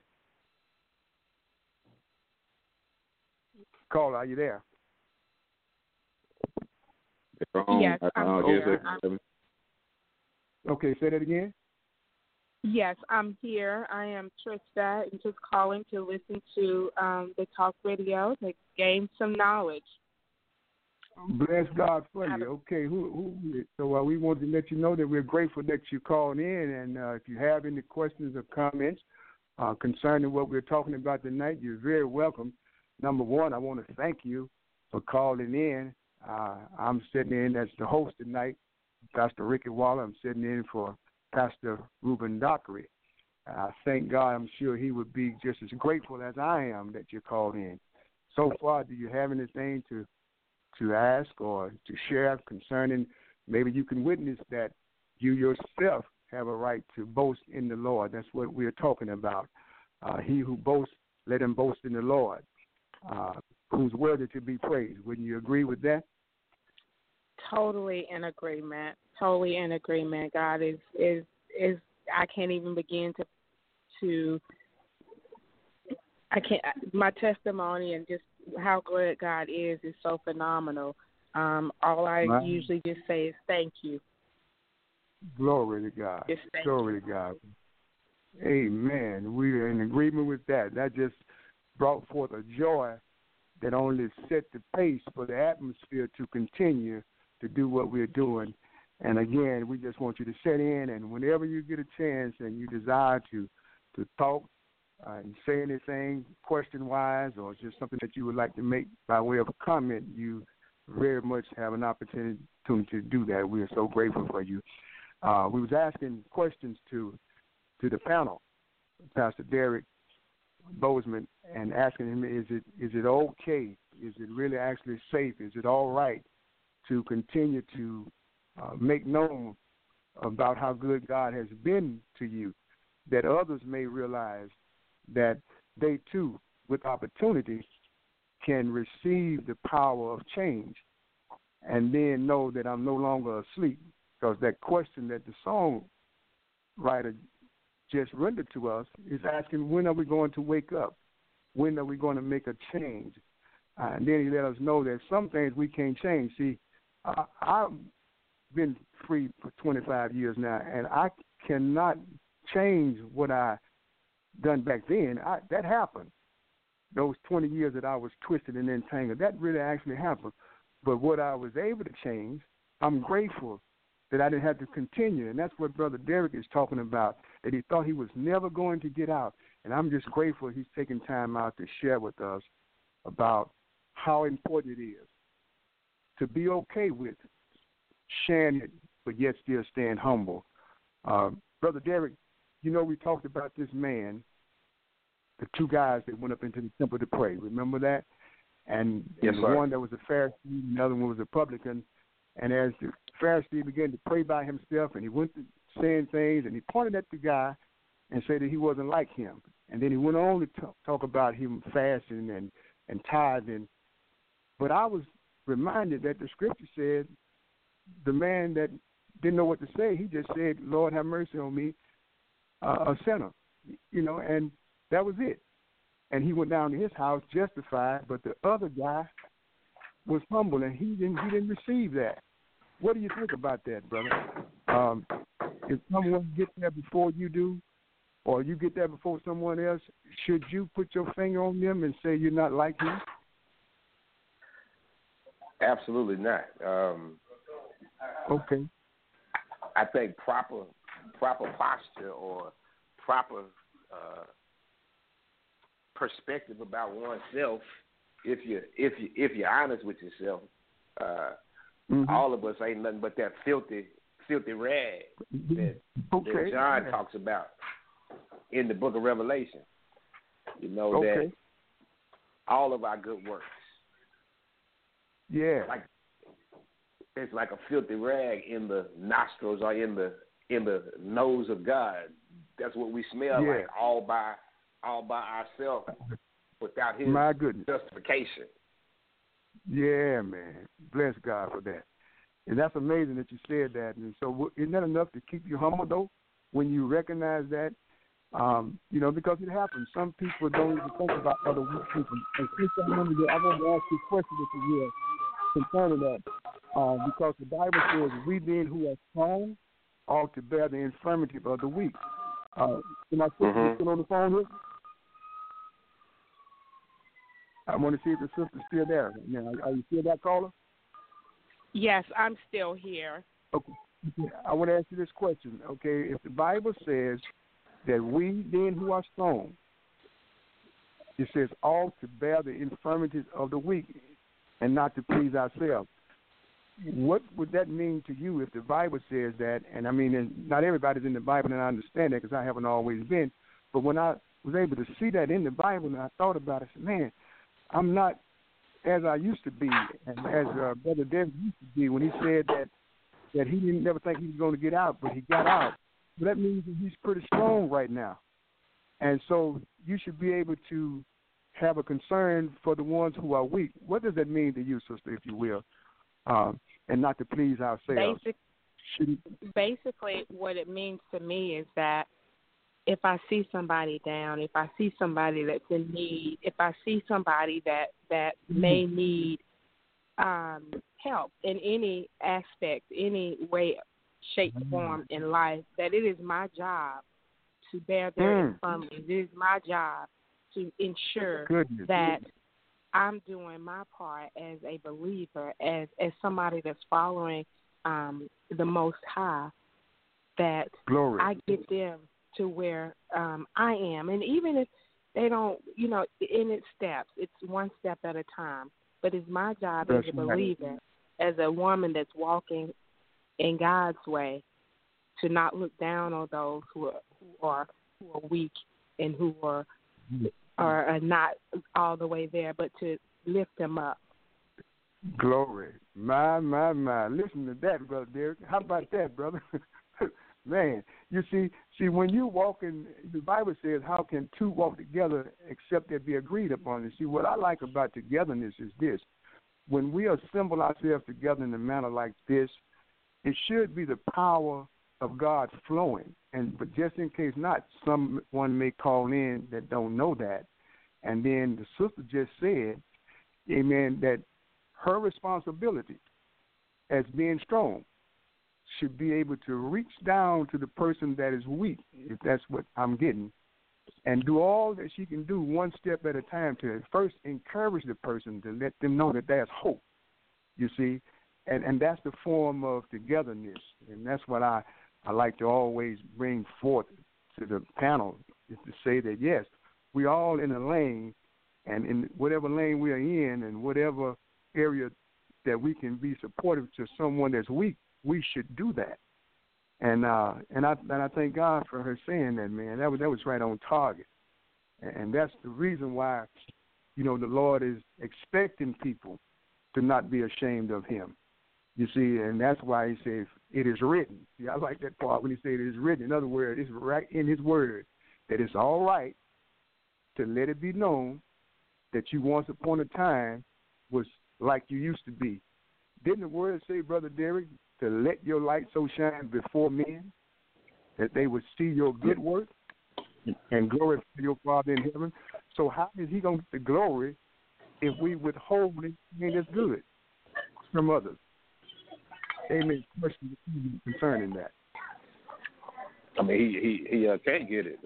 Caller, are you there? Yes, I'm here. Okay, say that again. Yes, I'm here. I am Trista, and just calling to listen to the talk radio to gain some knowledge. Bless God for you. Okay, so we want to let you know that we're grateful that you called in, and if you have any questions or comments concerning what we're talking about tonight, you're very welcome. Number one, I want to thank you for calling in. I'm sitting in as the host tonight, Pastor Ricky Waller. I'm sitting in for Pastor Reuben Dockery. Thank God, I'm sure he would be just as grateful as I am that you called in. So far, do you have anything to ask or to share concerning, maybe you can witness that you yourself have a right to boast in the Lord? That's what we're talking about. He who boasts, let him boast in the Lord, who's worthy to be praised. Wouldn't you agree with that? Totally in agreement. Totally in agreement. God is I can't even begin to I can't. My testimony and just how good God is so phenomenal. All I usually just say is thank you. Glory to God. Glory to God. Amen. We are in agreement with that. That just brought forth a joy that only set the pace for the atmosphere to continue to do what we're doing. And again, we just want you to sit in, and whenever you get a chance and you desire to talk and say anything question-wise or just something that you would like to make by way of a comment, you very much have an opportunity to do that. We are so grateful for you. We was asking questions to the panel, Pastor Derek Bozeman, and asking him, is it okay? Is it really actually safe? Is it all right to continue to make known about how good God has been to you, that others may realize that they too, with opportunity, can receive the power of change and then know that I'm no longer asleep? Because that question that the songwriter just rendered to us is asking, when are we going to wake up? When are we going to make a change? And then he let us know that some things we can't change. See, I've been free for 25 years now, and I cannot change what I done back then. That happened. Those 20 years that I was twisted and entangled, that really actually happened. But what I was able to change, I'm grateful that I didn't have to continue. And that's what Brother Derek is talking about, that he thought he was never going to get out. And I'm just grateful he's taking time out to share with us about how important it is to be okay with sharing it, but yet still staying humble. Brother Derek, you know we talked about this man, the two guys that went up into the temple to pray. Remember that? And yes, the sir. one that was a Pharisee, and the other one was a publican. And as the Pharisee began to pray by himself, and he went to saying things, and he pointed at the guy and said that he wasn't like him. And then he went on to talk about him fasting and tithing. But I was reminded that the scripture said the man that didn't know what to say, he just said, Lord, have mercy on me, a sinner. And that was it. And he went down to his house justified, but the other guy was humble, and he didn't receive that. What do you think about that, brother? If someone gets there before you do, or you get there before someone else, should you put your finger on them and say you're not like him? Absolutely not. Okay. I think proper posture or proper perspective about oneself. If you're honest with yourself, all of us ain't nothing but that filthy rag that John talks about in the Book of Revelation. You know that all of our good works. Yeah. It's like a filthy rag in the nostrils or in the nose of God. That's what we smell like all by ourselves without His justification. Yeah, man. Bless God for that. And that's amazing that you said that. And so isn't that enough to keep you humble, though, when you recognize that? Because it happens. Some people don't even think about other weak people. And since I want to ask you a question, if you will, concerning that. Because the Bible says, we then who are strong ought to bear the infirmity of the weak. Can I sister still on the phone here? I want to see if the sister's still there. Now, are you still there, caller? Yes, I'm still here. Okay. I want to ask you this question. Okay, if the Bible says that we then who are strong, it says ought to bear the infirmities of the weak and not to please ourselves. What would that mean to you if the Bible says that? And I mean, not everybody's in the Bible, and I understand that because I haven't always been. But when I was able to see that in the Bible, and I thought about it, I said, man, I'm not as I used to be, and as Brother David used to be when he said that he didn't never think he was going to get out, but he got out. So that means that he's pretty strong right now. And so you should be able to have a concern for the ones who are weak. What does that mean to you, sister, if you will? And not to please ourselves. Basically, what it means to me is that if I see somebody down, if I see somebody that's in need, if I see somebody that may need help in any aspect, any way, shape, form in life, that it is my job to bear their infirmities. It is my job to ensure that I'm doing my part as a believer, as somebody that's following the Most High, that I get them to where I am. And even if they don't, in its steps, it's one step at a time. But it's my job as a believer, as a woman that's walking in God's way, to not look down on those who are weak and who are not all the way there, but to lift them up. Glory. My. Listen to that, Brother Derek. How about that, brother? Man, you see, when you walk in, the Bible says, how can two walk together except they be agreed upon? And see, what I like about togetherness is this. When we assemble ourselves together in a manner like this, it should be the power of God flowing. But just in case not, someone may call in that don't know that. And then the sister just said, amen, that her responsibility as being strong should be able to reach down to the person that is weak, if that's what I'm getting, and do all that she can do one step at a time to first encourage the person, to let them know that there's hope, you see. And that's the form of togetherness. And that's what I like to always bring forth to the panel, is to say that, yes, we're all in a lane, and in whatever lane we are in and whatever area that we can be supportive to someone that's weak, we should do that. And I thank God for her saying that, man. That was right on target. And that's the reason why, the Lord is expecting people to not be ashamed of him. You see, and that's why he says, it is written. See, I like that part when he said it is written. In other words, it's right in his word that it's all right to let it be known that you once upon a time was like you used to be. Didn't the word say, Brother Derek, to let your light so shine before men that they would see your good work and glorify your Father in heaven? So how is he going to get the glory if we withhold anything that's good from others? Amen. Question concerning that. I mean, he can't get it.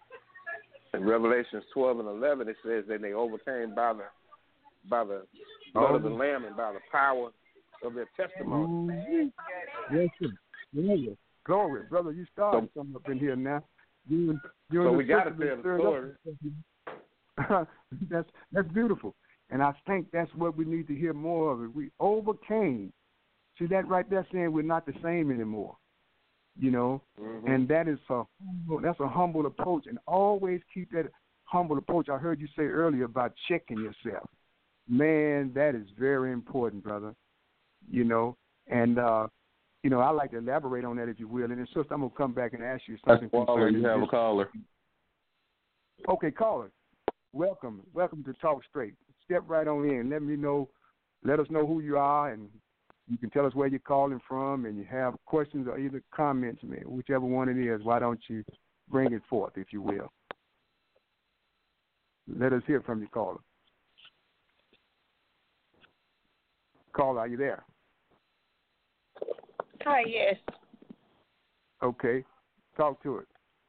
In Revelations 12 and 11, it says that they overcame by the blood of the Lamb and by the power of their testimony. Yes, sir. Yeah. Glory, brother. You started something up in here now. So we got to tell the story. That's beautiful. And I think that's what we need to hear more of. It. We overcame. See that right there saying we're not the same anymore. You know, and that's a humble approach, and always keep that humble approach. I heard you say earlier about checking yourself. Man, that is very important, brother. You know, and you know, I'd like to elaborate on that if you will. And then, sister, I'm gonna come back and ask you something. You have a caller. Okay, caller. Welcome to Talk Straight. Step right on in. Let us know who you are, and you can tell us where you're calling from, and you have questions or either comments, man, whichever one it is. Why don't you bring it forth, if you will? Let us hear from you, caller. Caller, are you there? Hi, yes. Okay. Talk to it.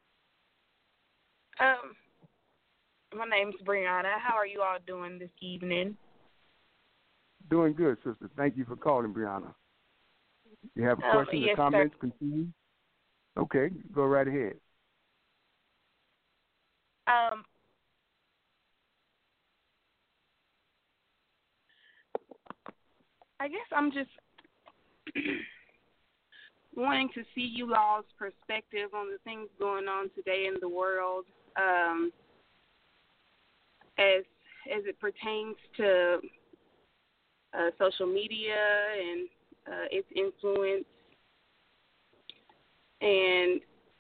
My name's Brianna. How are you all doing this evening? Doing good, sister. Thank you for calling, Brianna. You have questions or comments? Continue. Okay, go right ahead. I guess I'm just wanting to see you all's perspective on the things going on today in the world, as it pertains to social media and its influence, and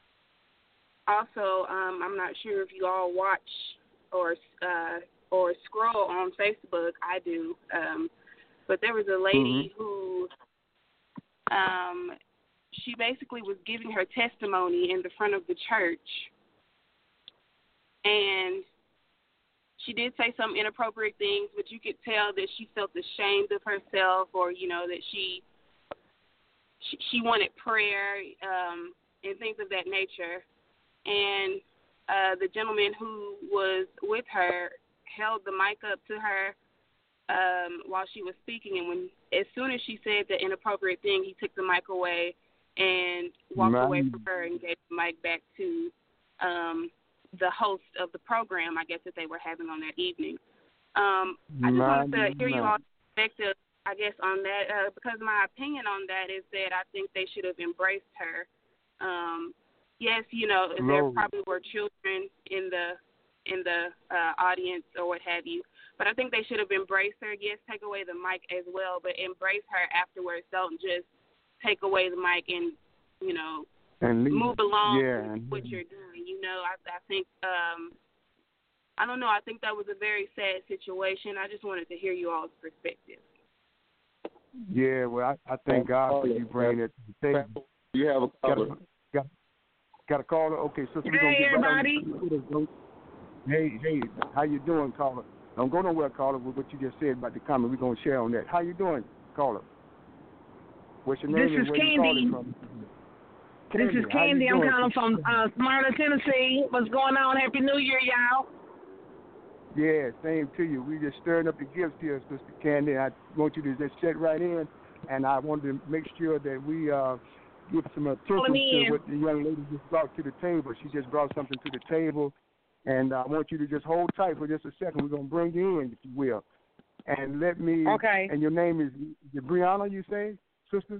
also I'm not sure if you all watch or scroll on Facebook. I do, but there was a lady who she basically was giving her testimony in the front of the church, and she did say some inappropriate things, but you could tell that she felt ashamed of herself, or, you know, that she wanted prayer and things of that nature. And the gentleman who was with her held the mic up to her while she was speaking, and as soon as she said the inappropriate thing, he took the mic away and walked away from her and gave the mic back to the host of the program, I guess, that they were having on that evening. I just wanted to hear you all's perspective, I guess, on that, because my opinion on that is that I think they should have embraced her. Yes, you know, there probably were children in the audience or what have you, but I think they should have embraced her. Yes, take away the mic as well, but embrace her afterwards. Don't just take away the mic and, you know, and move along with what you're doing. You know, I think, I don't know, I think that was a very sad situation. I just wanted to hear you all's perspective. Yeah, well, I thank God for you bringing it to the table. You have a caller. Got a caller? Okay, sister, we're going to get right on. Hey, how you doing, caller? Don't go nowhere, caller, with what you just said about the comment. We're going to share on that. How you doing, caller? What's your name and where you calling from? This is Candy. I'm calling from Smyrna, Tennessee. What's going on? Happy New Year, y'all. Yeah, same to you. We just stirring up the gifts here, Sister Candy. I want you to just check right in, and I wanted to make sure that we give some attention to what the young lady just brought to the table. She just brought something to the table, and I want you to just hold tight for just a second. We're going to bring you in, if you will. And let me... Okay. And your name is Brianna, you say, sister?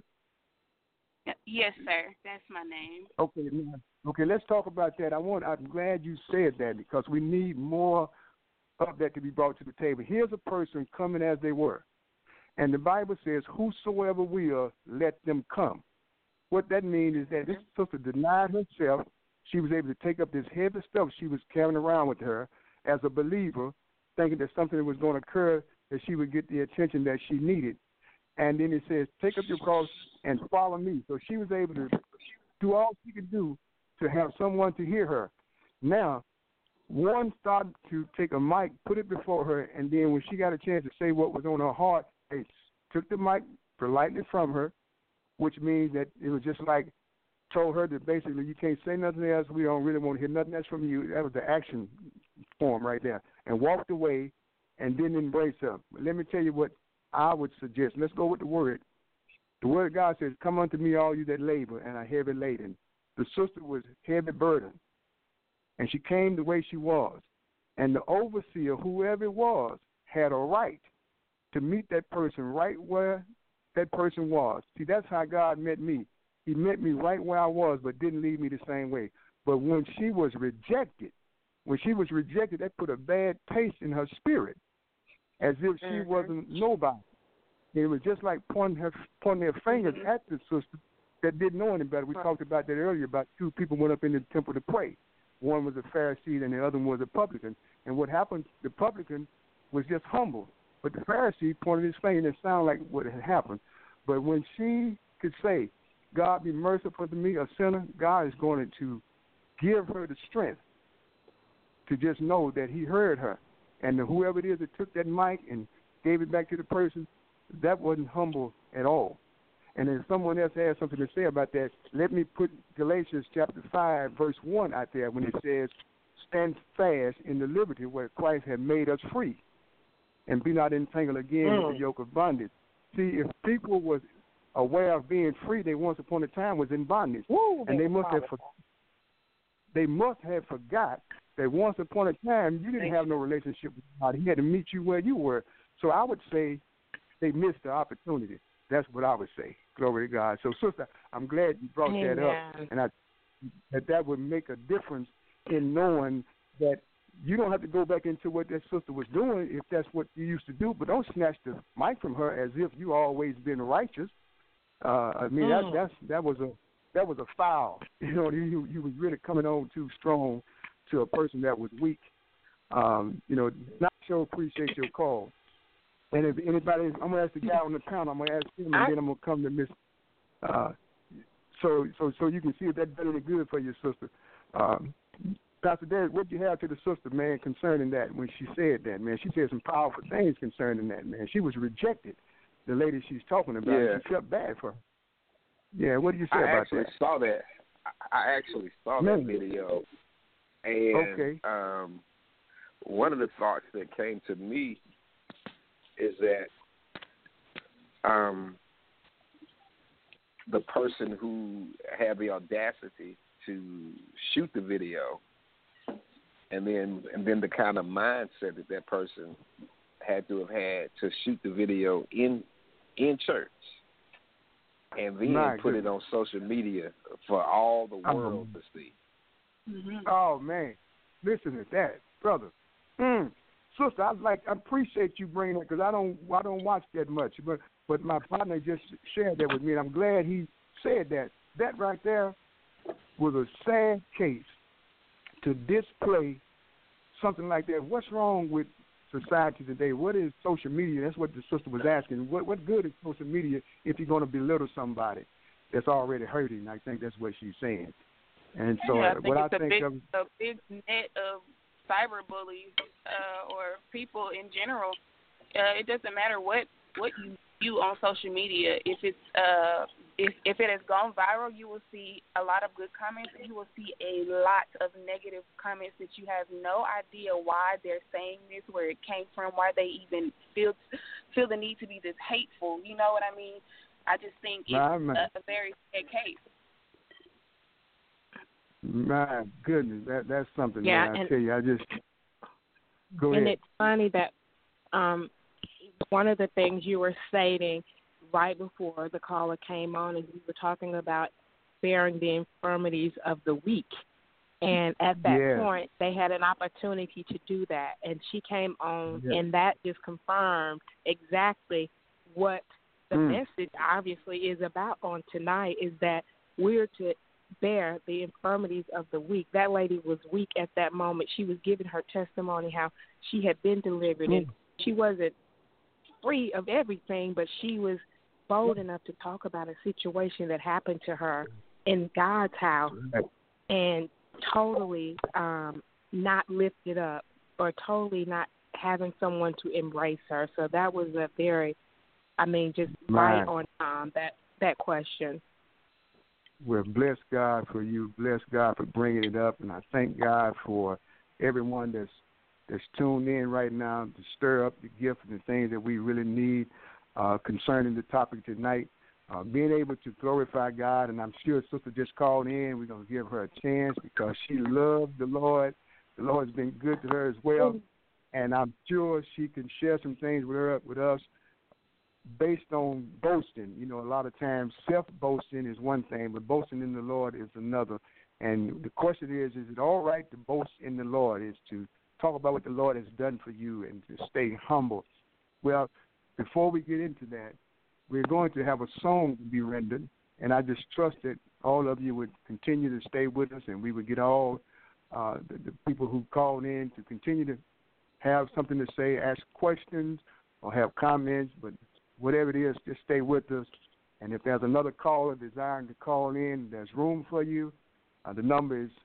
Yes, sir. That's my name. Okay, let's talk about that. I'm glad you said that, because we need more of that to be brought to the table. Here's a person coming as they were. And the Bible says, whosoever will, let them come. What that means is that this sister denied herself. She was able to take up this heavy stuff she was carrying around with her as a believer, thinking that something was going to occur, that she would get the attention that she needed. And then it says, take up your cross and follow me. So she was able to do all she could do to have someone to hear her. Now, one started to take a mic, put it before her, and then when she got a chance to say what was on her heart, they took the mic politely from her, which means that it was just like told her that basically you can't say nothing else. We don't really want to hear nothing else from you. That was the action form right there. And walked away and didn't embrace her. But let me tell you what I would suggest, let's go with the word. The word of God says, come unto me, all you that labor and are heavy laden. The sister was heavy burdened, and she came the way she was. And the overseer, whoever it was, had a right to meet that person right where that person was. See, that's how God met me. He met me right where I was, but didn't leave me the same way. But when she was rejected, that put a bad taste in her spirit, as if she wasn't nobody. It was just like pointing their fingers at the sister that didn't know any better. We talked about that earlier, about two people went up in the temple to pray. One was a Pharisee and the other one was a publican. And what happened, the publican was just humble. But the Pharisee pointed his finger and it sounded like what had happened. But when she could say, God be merciful to me, a sinner, God is going to give her the strength to just know that he heard her. And whoever it is that took that mic and gave it back to the person, that wasn't humble at all. And if someone else has something to say about that, let me put Galatians chapter 5, verse 1 out there when it says, stand fast in the liberty where Christ had made us free, and be not entangled again with the yoke of bondage. See, if people was aware of being free, they once upon a time was in bondage. And they must have forgot that once upon a time you didn't have no relationship with God. He had to meet you where you were. So I would say they missed the opportunity. That's what I would say. Glory to God. So, sister, I'm glad you brought that up, and that would make a difference in knowing that you don't have to go back into what that sister was doing if that's what you used to do, but don't snatch the mic from her as if you always been righteous. I mean, that was a foul. You know, you was really coming on too strong to a person that was weak. You know, not sure appreciate your call. And if anybody, I'm gonna ask the guy on the panel. I'm gonna ask him, and then I'm gonna come to Miss. So you can see if that's done any good for your sister. Pastor Derek, what do you have to the sister, man, concerning that when she said that, man? She said some powerful things concerning that, man. She was rejected, the lady she's talking about. Yeah. She felt bad for her. Yeah, what do you say about that? I actually saw that video. And one of the thoughts that came to me is that the person who had the audacity to shoot the video, and then the kind of mindset that person had to have had to shoot the video in church, and then put it on social media for all the world to see. Mm-hmm. Oh man, listen to that, brother. Sister, I appreciate you bringing that because I don't watch that much, but my partner just shared that with me, and I'm glad he said that. That right there was a sad case to display something like that. What's wrong with society today? What is social media? That's what the sister was asking. What good is social media if you're going to belittle somebody that's already hurting? I think that's what she's saying. And so I think a big net of cyberbullies or people in general. It doesn't matter what you do on social media. If it's if it has gone viral, you will see a lot of good comments, and you will see a lot of negative comments that you have no idea why they're saying this, where it came from, why they even feel the need to be this hateful. You know what I mean? I just think it's a very sad case. My goodness, that's something. Yeah, man, I tell you, I just go ahead. And it's funny that one of the things you were stating right before the caller came on is we were talking about bearing the infirmities of the weak. And at that point, they had an opportunity to do that. And she came on, and that just confirmed exactly what the message obviously is about on tonight, is that we're to bear the infirmities of the weak. That lady was weak at that moment. She was giving her testimony how she had been delivered, and she wasn't free of everything, but she was bold enough to talk about a situation that happened to her in God's house and totally not lifted up or totally not having someone to embrace her. So that was a very, just right on that question. Well, bless God for you. Bless God for bringing it up, and I thank God for everyone that's tuned in right now to stir up the gift and the things that we really need. concerning the topic tonight. Being able to glorify God, and I'm sure Sister just called in. We're going to give her a chance because she loved the Lord. The Lord's been good to her as well, and I'm sure she can share some things with us based on boasting. You know, a lot of times self-boasting is one thing, but boasting in the Lord is another. And the question is it all right to boast in the Lord, is to talk about what the Lord has done for you and to stay humble. Well, before we get into that, we're going to have a song to be rendered, and I just trust that all of you would continue to stay with us, and we would get all the people who called in to continue to have something to say, ask questions, or have comments, but whatever it is, just stay with us. And if there's another caller desiring to call in, there's room for you. The number is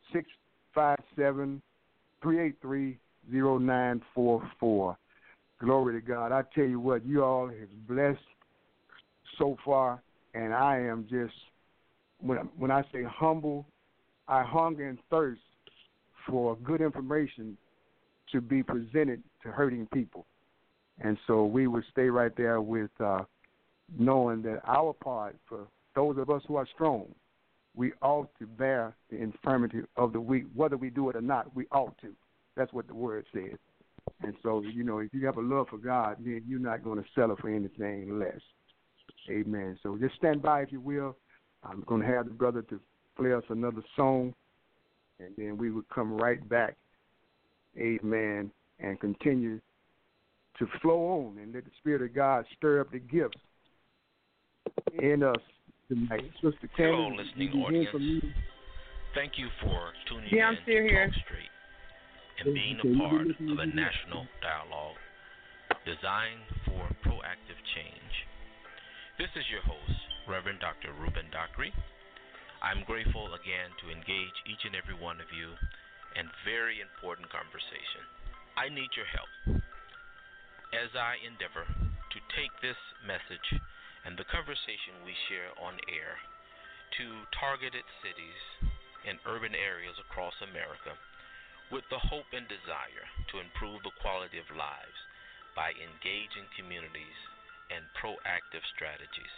657-383-0944. Glory to God. I tell you what, you all have blessed so far, and I am just, when I say humble, I hunger and thirst for good information to be presented to hurting people. And so we would stay right there with knowing that our part, for those of us who are strong, we ought to bear the infirmity of the weak. Whether we do it or not, we ought to. That's what the word says. And so, you know, if you have a love for God, then you're not going to settle for anything less. Amen. So just stand by, if you will. I'm going to have the brother to play us another song, and then we will come right back. Amen. And continue to flow on and let the Spirit of God stir up the gifts in us tonight. Sister Hello, listening audience. Thank you for tuning in I'm still to here. Talk Straight and being a part of a national dialogue designed for proactive change. This is your host, Reverend Dr. Ruben Dockery. I'm grateful again to engage each and every one of you in very important conversation. I need your help as I endeavor to take this message and the conversation we share on air to targeted cities and urban areas across America with the hope and desire to improve the quality of lives by engaging communities and proactive strategies.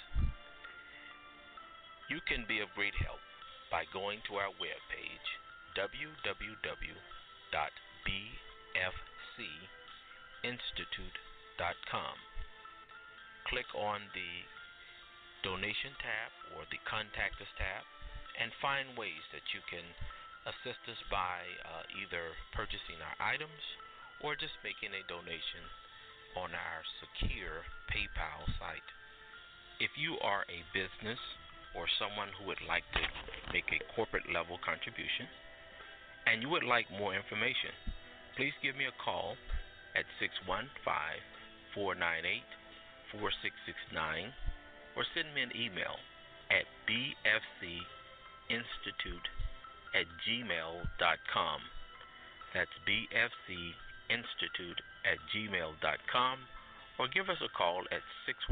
You can be of great help by going to our webpage, www.bfcinstitute.com. Click on the donation tab or the contact us tab and find ways that you can assist us by either purchasing our items or just making a donation on our secure PayPal site. If you are a business or someone who would like to make a corporate level contribution and you would like more information, please give me a call at 615-498-4669 or send me an email at bfcinstitute@gmail.com. That's bfcinstitute@gmail.com, or give us a call at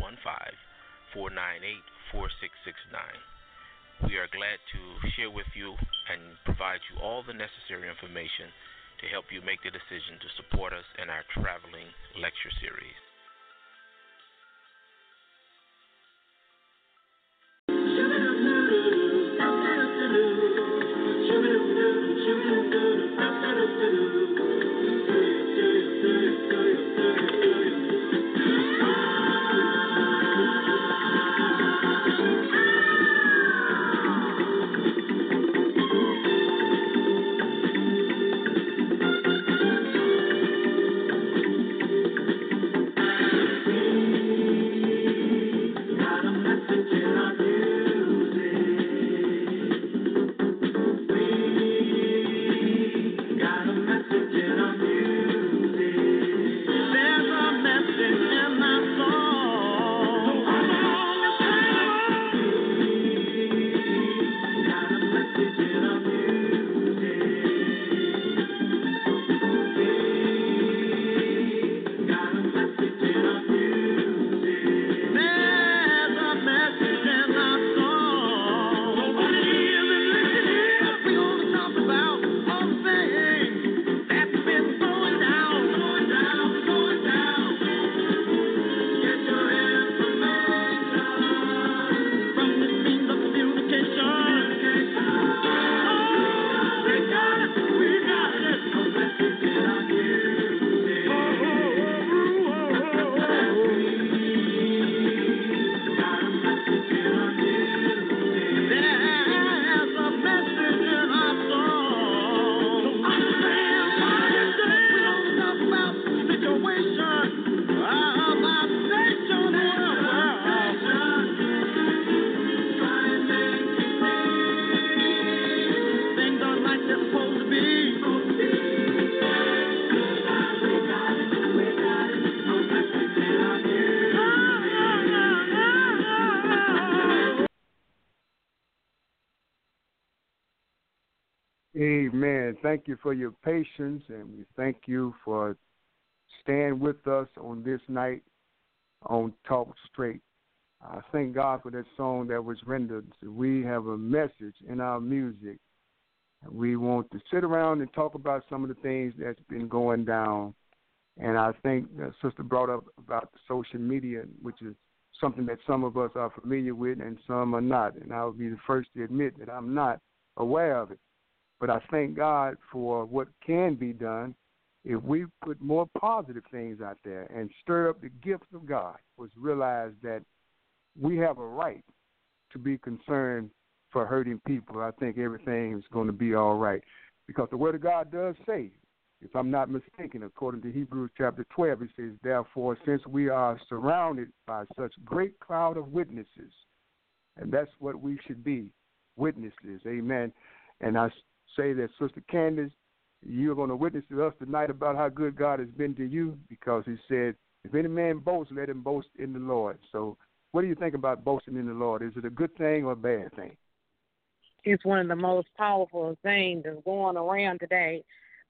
615-498-4669. We are glad to share with you and provide you all the necessary information to help you make the decision to support us in our traveling lecture series. Amen. Thank you for your patience, and we thank you for staying with us on this night on Talk Straight. I thank God for that song that was rendered. We have a message in our music. We want to sit around and talk about some of the things that's been going down. And I think the sister brought up about the social media, which is something that some of us are familiar with and some are not. And I'll be the first to admit that I'm not aware of it. But I thank God for what can be done if we put more positive things out there and stir up the gifts of God, was realize that we have a right to be concerned for hurting people. I think everything is going to be all right. Because the Word of God does say, if I'm not mistaken, according to Hebrews chapter 12, it says, therefore, since we are surrounded by such great cloud of witnesses, and that's what we should be, witnesses, amen. And I say that, Sister Candace, you're going to witness to us tonight about how good God has been to you, because he said, if any man boasts, let him boast in the Lord. So what do you think about boasting in the Lord? Is it a good thing or a bad thing? It's one of the most powerful things that's going around today.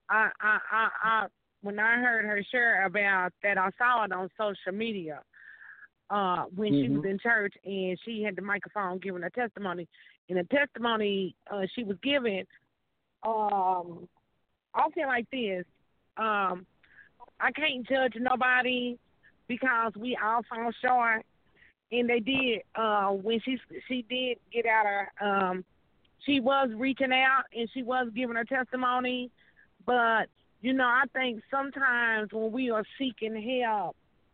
When I heard her share about that, I saw it on social media when she was in church and she had the microphone giving a testimony. And the testimony she was giving, I'll say like this, I can't judge nobody because we all fall short. And they did, when she did get out her, she was reaching out and she was giving her testimony. But, you know, I think sometimes when we are seeking help,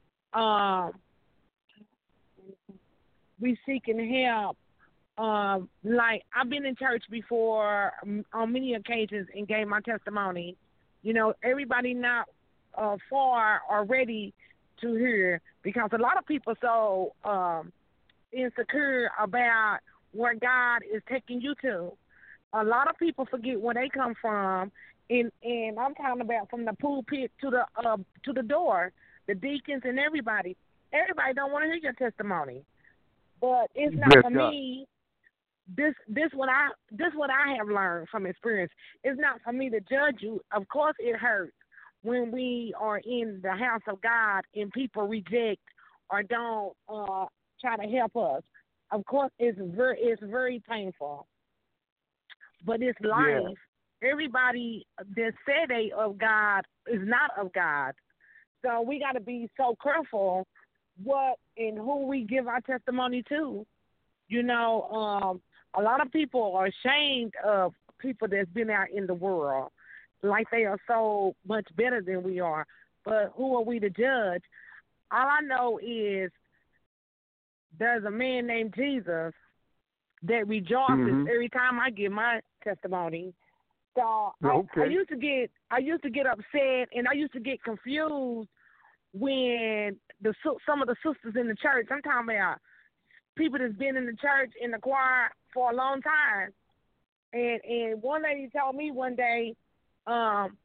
like I've been in church before on many occasions and gave my testimony. You know, everybody not far or ready to hear, because a lot of people so insecure about where God is taking you to. A lot of people forget where they come from, and I'm talking about from the pulpit to the door, the deacons and everybody. Everybody don't want to hear your testimony, but it's not for me. This what I have learned from experience. It's not for me to judge you. Of course, it hurts when we are in the house of God and people reject or don't try to help us. Of course, it's very painful. But it's life. Yeah. Everybody that said they of God is not of God. So we got to be so careful what and who we give our testimony to. You know, a lot of people are ashamed of people that's been out in the world, like they are so much better than we are. But who are we to judge? All I know is there's a man named Jesus that rejoices every time I give my testimony. So I used to get upset and I used to get confused when some of the sisters in the church, I'm talking about people that's been in the church in the choir for a long time, and one lady told me one day, some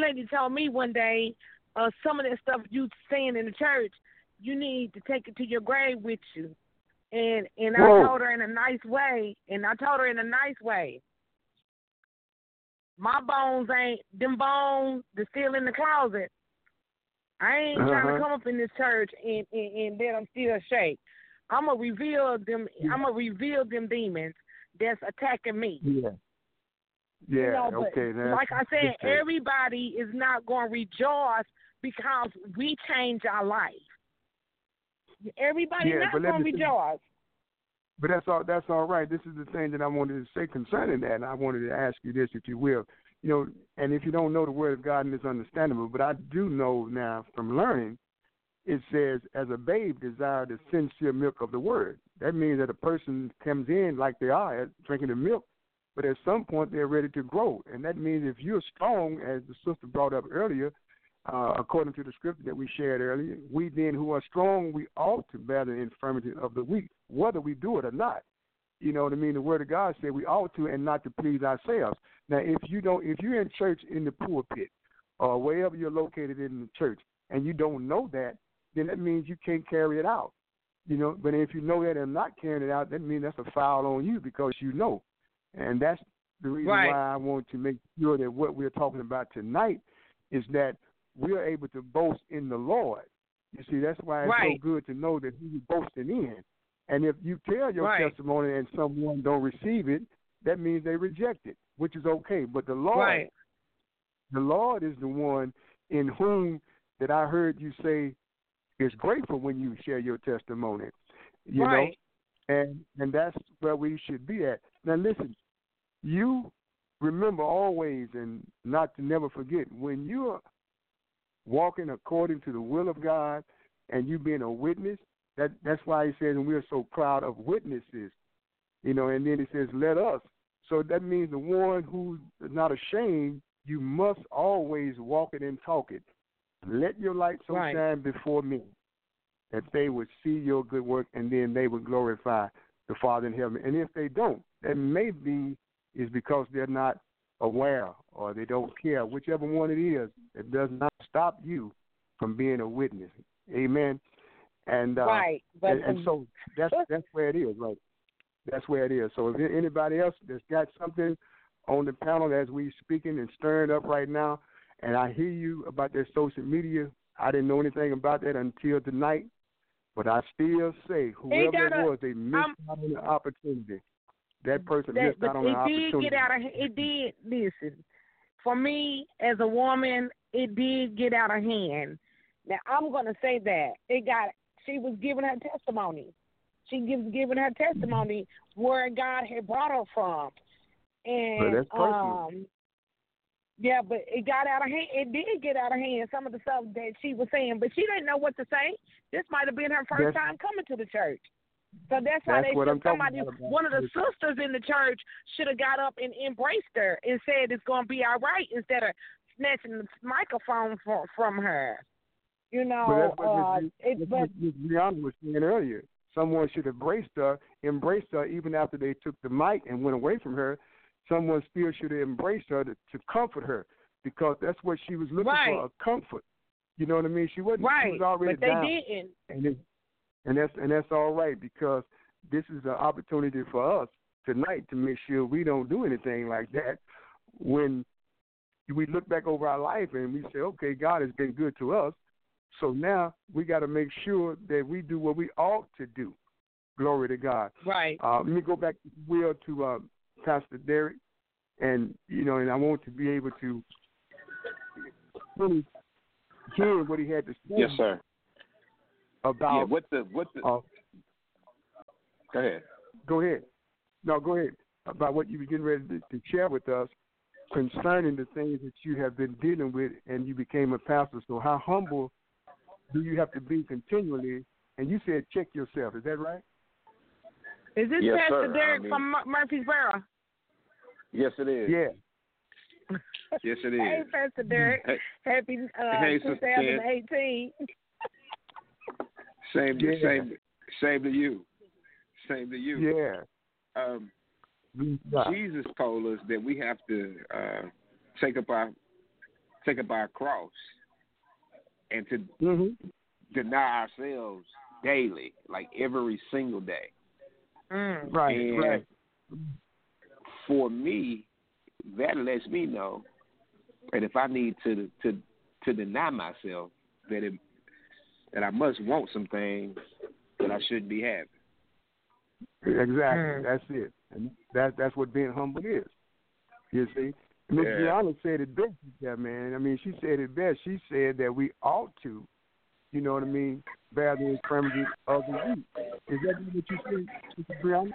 of that stuff you saying in the church, you need to take it to your grave with you. And I told her in a nice way, my bones them bones, they're still in the closet. I ain't trying to come up in this church and let them still shake. I'm going to reveal them. Yeah. I'm going to reveal them demons that's attacking me. Yeah. Yeah, you know, okay. Like I said, everybody is not going to rejoice because we change our life. Everybody not going to rejoice. But that's all right. This is the thing that I wanted to say concerning that, and I wanted to ask you this, if you will. You know, and if you don't know the Word of God, and it's understandable, but I do know now from learning, it says, as a babe desire the sincere milk of the Word. That means that a person comes in like they are, drinking the milk, but at some point they're ready to grow. And that means if you're strong, as the sister brought up earlier, according to the scripture that we shared earlier, we then who are strong, we ought to bear the infirmity of the weak, whether we do it or not. You know what I mean? The Word of God said we ought to and not to please ourselves. Now, if you're in church in the pulpit or wherever you're located in the church and you don't know that, then that means you can't carry it out. You know, but if you know that and not carrying it out, that means that's a foul on you because you know. And that's the reason why I want to make sure that what we're talking about tonight is that we are able to boast in the Lord. You see, that's why it's so good to know that who you're boasting in. And if you tell your testimony and someone don't receive it, that means they reject it, which is okay. But the Lord, the Lord is the one in whom that I heard you say is grateful when you share your testimony. You know, and that's where we should be at. Now listen, you remember always and not to never forget when you're walking according to the will of God and you being a witness. That's why he says, and we're so proud of witnesses, you know, and then he says, let us. So that means the one who's not ashamed, you must always walk it and talk it. Let your light so shine before me that they would see your good work and then they would glorify the Father in heaven. And if they don't, that may be is because they're not aware or they don't care. Whichever one it is, it does not stop you from being a witness. Amen. And and so that's where it is, right? That's where it is. So if anybody else that's got something on the panel as we speaking and stirring up right now, and I hear you about their social media, I didn't know anything about that until tonight, but I still say whoever it was, they missed out on the opportunity. That person missed out on the opportunity. It did, listen, for me as a woman, it did get out of hand. Now, I'm going to say that. She was giving her testimony. She was giving her testimony where God had brought her from. And, that's personal. Yeah, but it got out of hand. It did get out of hand, some of the stuff that she was saying, but she didn't know what to say. This might have been her first time coming to the church. So that's why they said one of the sisters in the church should have got up and embraced her and said it's going to be all right instead of snatching the microphone from her. You know, but Ms. Brianna was saying earlier. Someone should have embraced her even after they took the mic and went away from her. Someone still should have embraced her to comfort her because that's what she was looking for, a comfort. You know what I mean? She wasn't. She was already but down. They didn't. And that's all right because this is an opportunity for us tonight to make sure we don't do anything like that. When we look back over our life and we say, okay, God has been good to us, so now we got to make sure that we do what we ought to do. Glory to God. Right. Let me go back to Pastor Derek, and and I want to be able to really hear what he had to say. Yes, sir. About what the Go ahead. Go ahead. No, go ahead. About what you were getting ready to share with us concerning the things that you have been dealing with, and you became a pastor. So how humble do you have to be continually? And you said check yourself. Is that right? Is this Pastor Derek from Murfreesboro? Yes, it is. Yeah. Yes, it is. Hey, Pastor Derek. Happy 2018. Same to you. Same to you. Yeah. Jesus told us that we have to take up our cross and to deny ourselves daily, like every single day. Right. For me, that lets me know that if I need to deny myself, that I must want some things that I shouldn't be having. Exactly. That's it. And that's what being humble is. You see? Miss Brianna said it best, man. I mean, she said it best. She said that we ought to, you know what I mean, bear the infirmities of the weak. Is that what you said, Sister Brianna?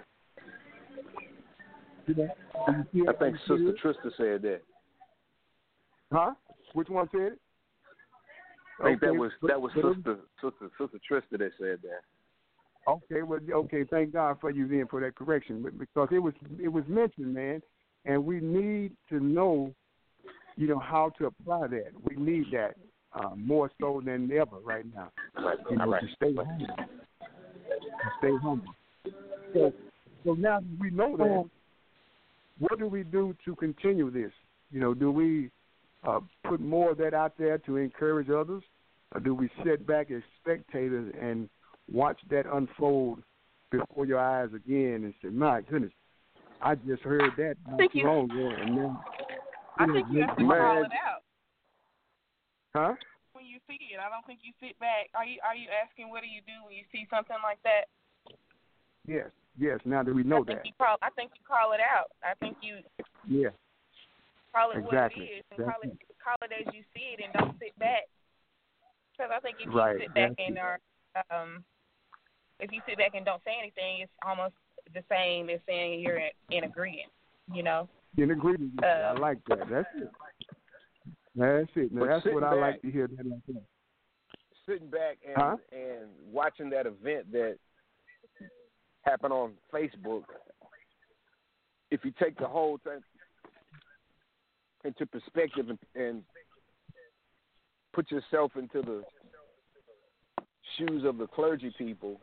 I think Sister Trista said that. Huh? Which one said it? I think that was Sister Trista that said that. Okay, thank God for you then for that correction, because it was mentioned, man, and we need to know, how to apply that. We need that more so than ever right now. To stay humble. To stay humble. So now that we know that, what do we do to continue this? Do we put more of that out there to encourage others, or do we sit back as spectators and watch that unfold before your eyes again and say, my goodness, I just heard that not too long ago, and then I think you have to call it out. Huh? When you see it, I don't think you sit back. Are you asking what do you do when you see something like that? Yes. Now that we know that, I think you call it out. I think you call it exactly. what it is, and call it as you see it, and don't sit back. Because I think if you sit back and if you sit back and don't say anything, it's almost the same as saying you're in agreement. You know. In agreement. I like that. That's it. That's it. Now, that's what I like to hear. Sitting back and watching that event that happened on Facebook, if you take the whole thing into perspective and put yourself into the shoes of the clergy people,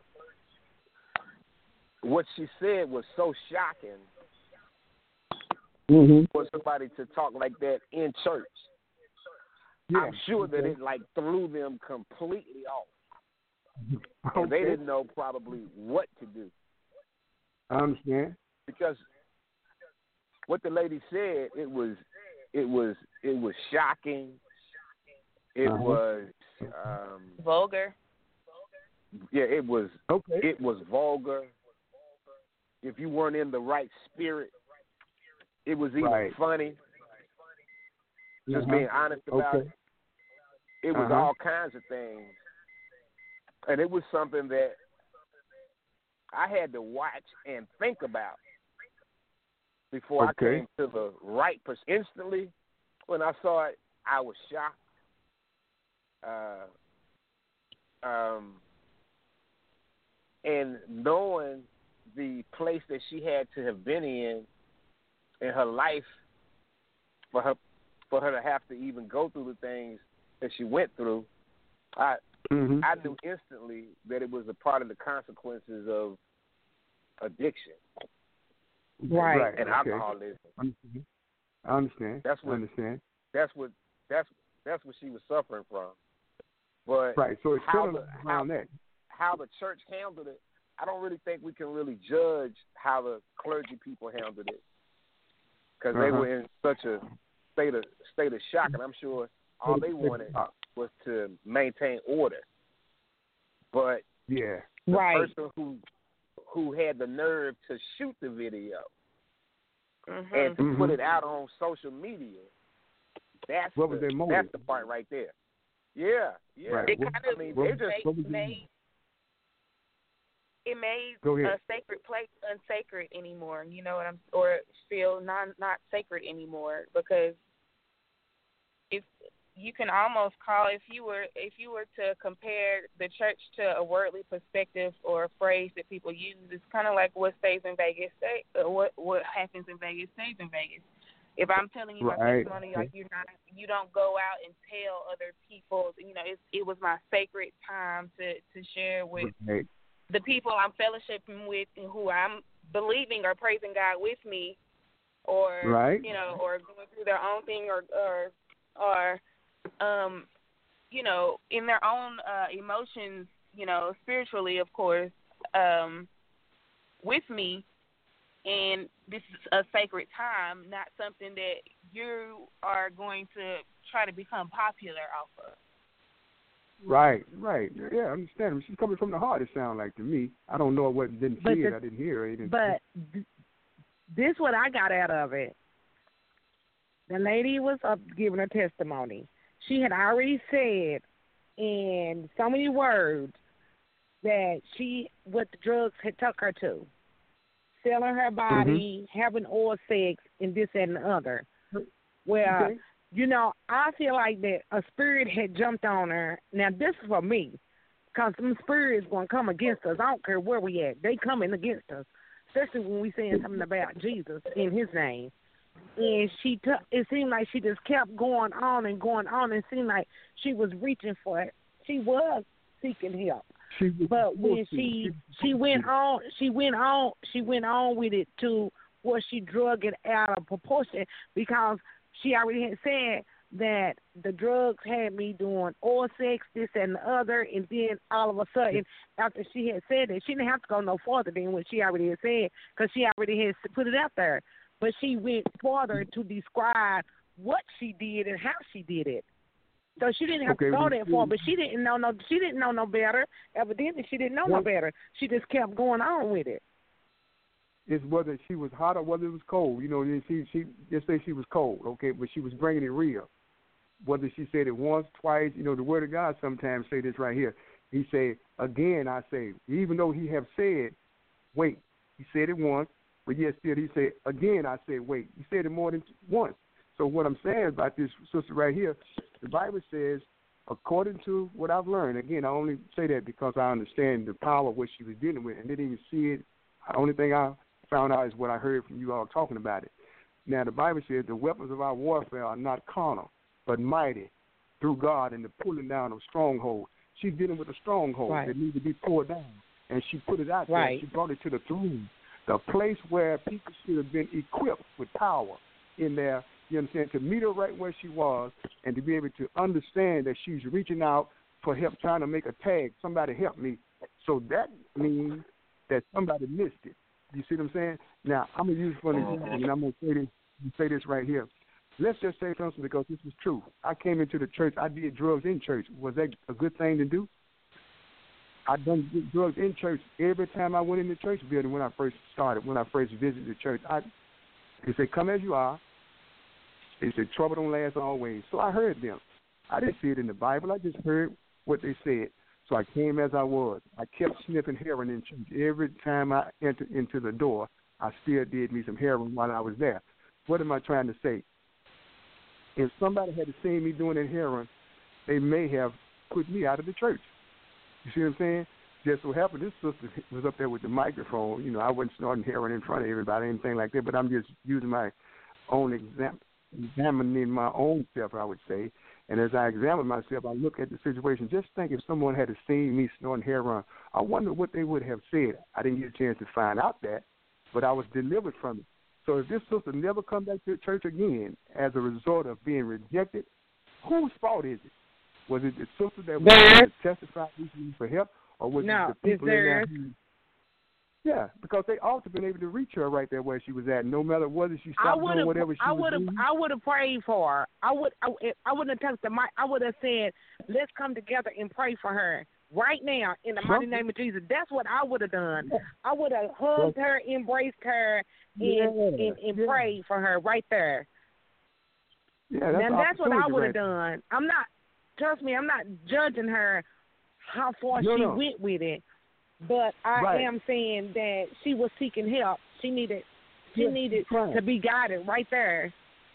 what she said was so shocking for somebody to talk like that in church. Yeah. I'm sure that it threw them completely off. And they didn't know probably what to do. I understand. Because what the lady said, it was shocking. It was vulgar. Yeah, it was vulgar. If you weren't in the right spirit, it was even funny. Just being honest about it. It was all kinds of things. And it was something that I had to watch and think about before I came to the right person. Instantly, when I saw it, I was shocked. And knowing the place that she had to have been in her life for her to have to even go through the things that she went through, I knew instantly that it was a part of the consequences of addiction, right, and alcoholism. I understand. That's what she was suffering from. But so it's how the church handled it, I don't really think we can really judge how the clergy people handled it, because they were in such a state of shock, and I'm sure all they wanted was to maintain order. But the person who had the nerve to shoot the video and to put it out on social media, that's the part right there. Yeah. Right. It kind of made a sacred place unsacred anymore. You know what or feel not sacred anymore, because if you can almost call, if you were to compare the church to a worldly perspective or a phrase that people use, it's kind of like what stays in Vegas what happens in Vegas stays in Vegas. If I'm telling you my testimony, you don't go out and tell other people. You know, it was my sacred time to share with the people I'm fellowshipping with and who I'm believing or praising God with me, or you know, or going through their own thing, or you know, in their own emotions, you know, spiritually, of course, with me. And this is a sacred time, not something that you are going to try to become popular off of. Right. Yeah, I understand. She's coming from the heart, it sounds like to me. I don't know what, didn't see it, I didn't hear it. But this what I got out of it. The lady was up giving her testimony. She had already said in so many words that what the drugs had took her to. Selling her body, having oral sex, and this and the other. Well, you know, I feel like that a spirit had jumped on her. Now, this is for me, because some spirits going to come against us. I don't care where we at. They coming against us, especially when we saying something about Jesus in his name. And it seemed like she just kept going on and going on. It seemed like she was reaching for it. She was seeking help. But when she went on with it to where she drug it out of proportion, because she already had said that the drugs had me doing oral sex, this and the other, and then all of a sudden, after she had said it, she didn't have to go no farther than what she already had said because she already had put it out there. But she went farther to describe what she did and how she did it. So she didn't have to go that far, but she didn't know no better. Evidently, she didn't know no better. She just kept going on with it. It's whether she was hot or whether it was cold. You know, she just say she was cold, okay, but she was bringing it real. Whether she said it once, twice, you know, the Word of God sometimes say this right here. He said, again I say, even though he have said, wait. He said it once, but yet still he said, again I say, wait. He said it more than once. So what I'm saying about this sister right here, the Bible says, according to what I've learned, again, I only say that because I understand the power of what she was dealing with and didn't even see it. The only thing I found out is what I heard from you all talking about it. Now, the Bible says the weapons of our warfare are not carnal, but mighty through God in the pulling down of strongholds. She's dealing with a stronghold that needs to be pulled down, and she put it out there. She brought it to the throne, the place where people should have been equipped with power in there, you understand, to meet her right where she was and to be able to understand that she's reaching out for help, trying to make a tag, somebody help me. So that means that somebody missed it. You see what I'm saying? Now, I'm going to use for an example, and I'm going to say this right here. Let's just say something because this is true. I came into the church. I did drugs in church. Was that a good thing to do? I done drugs in church every time I went in the church building when I first started, when I first visited the church. They said, come as you are. They said, trouble don't last always. So I heard them. I didn't see it in the Bible. I just heard what they said. So I came as I was. I kept sniffing heroin in church. Every time I entered into the door, I still did me some heroin while I was there. What am I trying to say? If somebody had seen me doing that heroin, they may have put me out of the church. You see what I'm saying? Just so happened, this sister was up there with the microphone. You know, I wasn't snorting heroin in front of everybody, anything like that, but I'm just using my own examining my own self, I would say. And as I examine myself, I look at the situation. Just think if someone had seen me snorting heroin, I wonder what they would have said. I didn't get a chance to find out that, but I was delivered from it. So if this sister never come back to the church again as a result of being rejected, whose fault is it? Was it the sister that was testifying for help, or was it the people in there? Yeah, because they ought to have been able to reach her right there where she was at, no matter whether she stopped doing whatever she was doing. I would have prayed for her. I wouldn't have touched the mic. I would have said, let's come together and pray for her right now in the mighty name of Jesus. That's what I would have done. I would have hugged her, embraced her, and prayed for her right there. Yeah, that's what I would have done. Trust me, I'm not judging her how far she went with it. But I am saying that she was seeking help. She needed to be guided right there.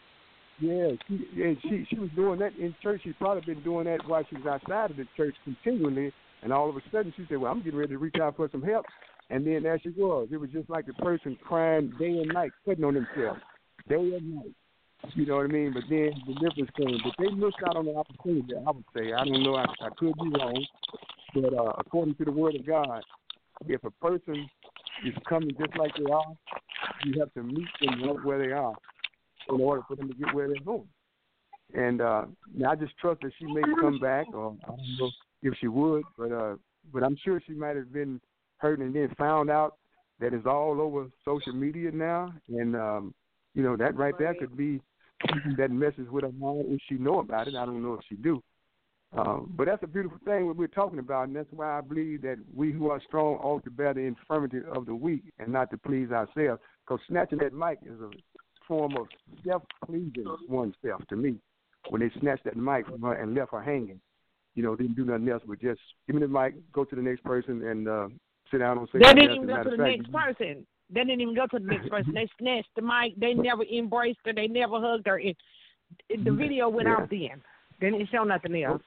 Yeah, she was doing that in church. She's probably been doing that while she was outside of the church continually. And all of a sudden she said, well, I'm getting ready to reach out for some help. And then there she was. It was just like the person crying day and night, putting on themselves, day and night. You know what I mean? But then deliverance came. But they missed out on the opportunity, I would say. I don't know. I could be wrong. But according to the Word of God, if a person is coming just like they are, you have to meet them right where they are in order for them to get where they're going. And now I just trust that she may come back, or I don't know if she would, but I'm sure she might have been hurt and then found out that it's all over social media now. And, you know, that right there could be something that messes with her mind if she know about it. I don't know if she do. But that's a beautiful thing what we're talking about, and that's why I believe that we who are strong ought to bear the infirmity of the weak and not to please ourselves, because snatching that mic is a form of self-pleasing oneself to me. When they snatched that mic from her and left her hanging, you know, didn't do nothing else but just give me the mic, go to the next person, and sit down and say They didn't even go to the next person. They didn't even go to the next person. They snatched the mic. They never embraced her. They never hugged her. The video went out then. They didn't show nothing else.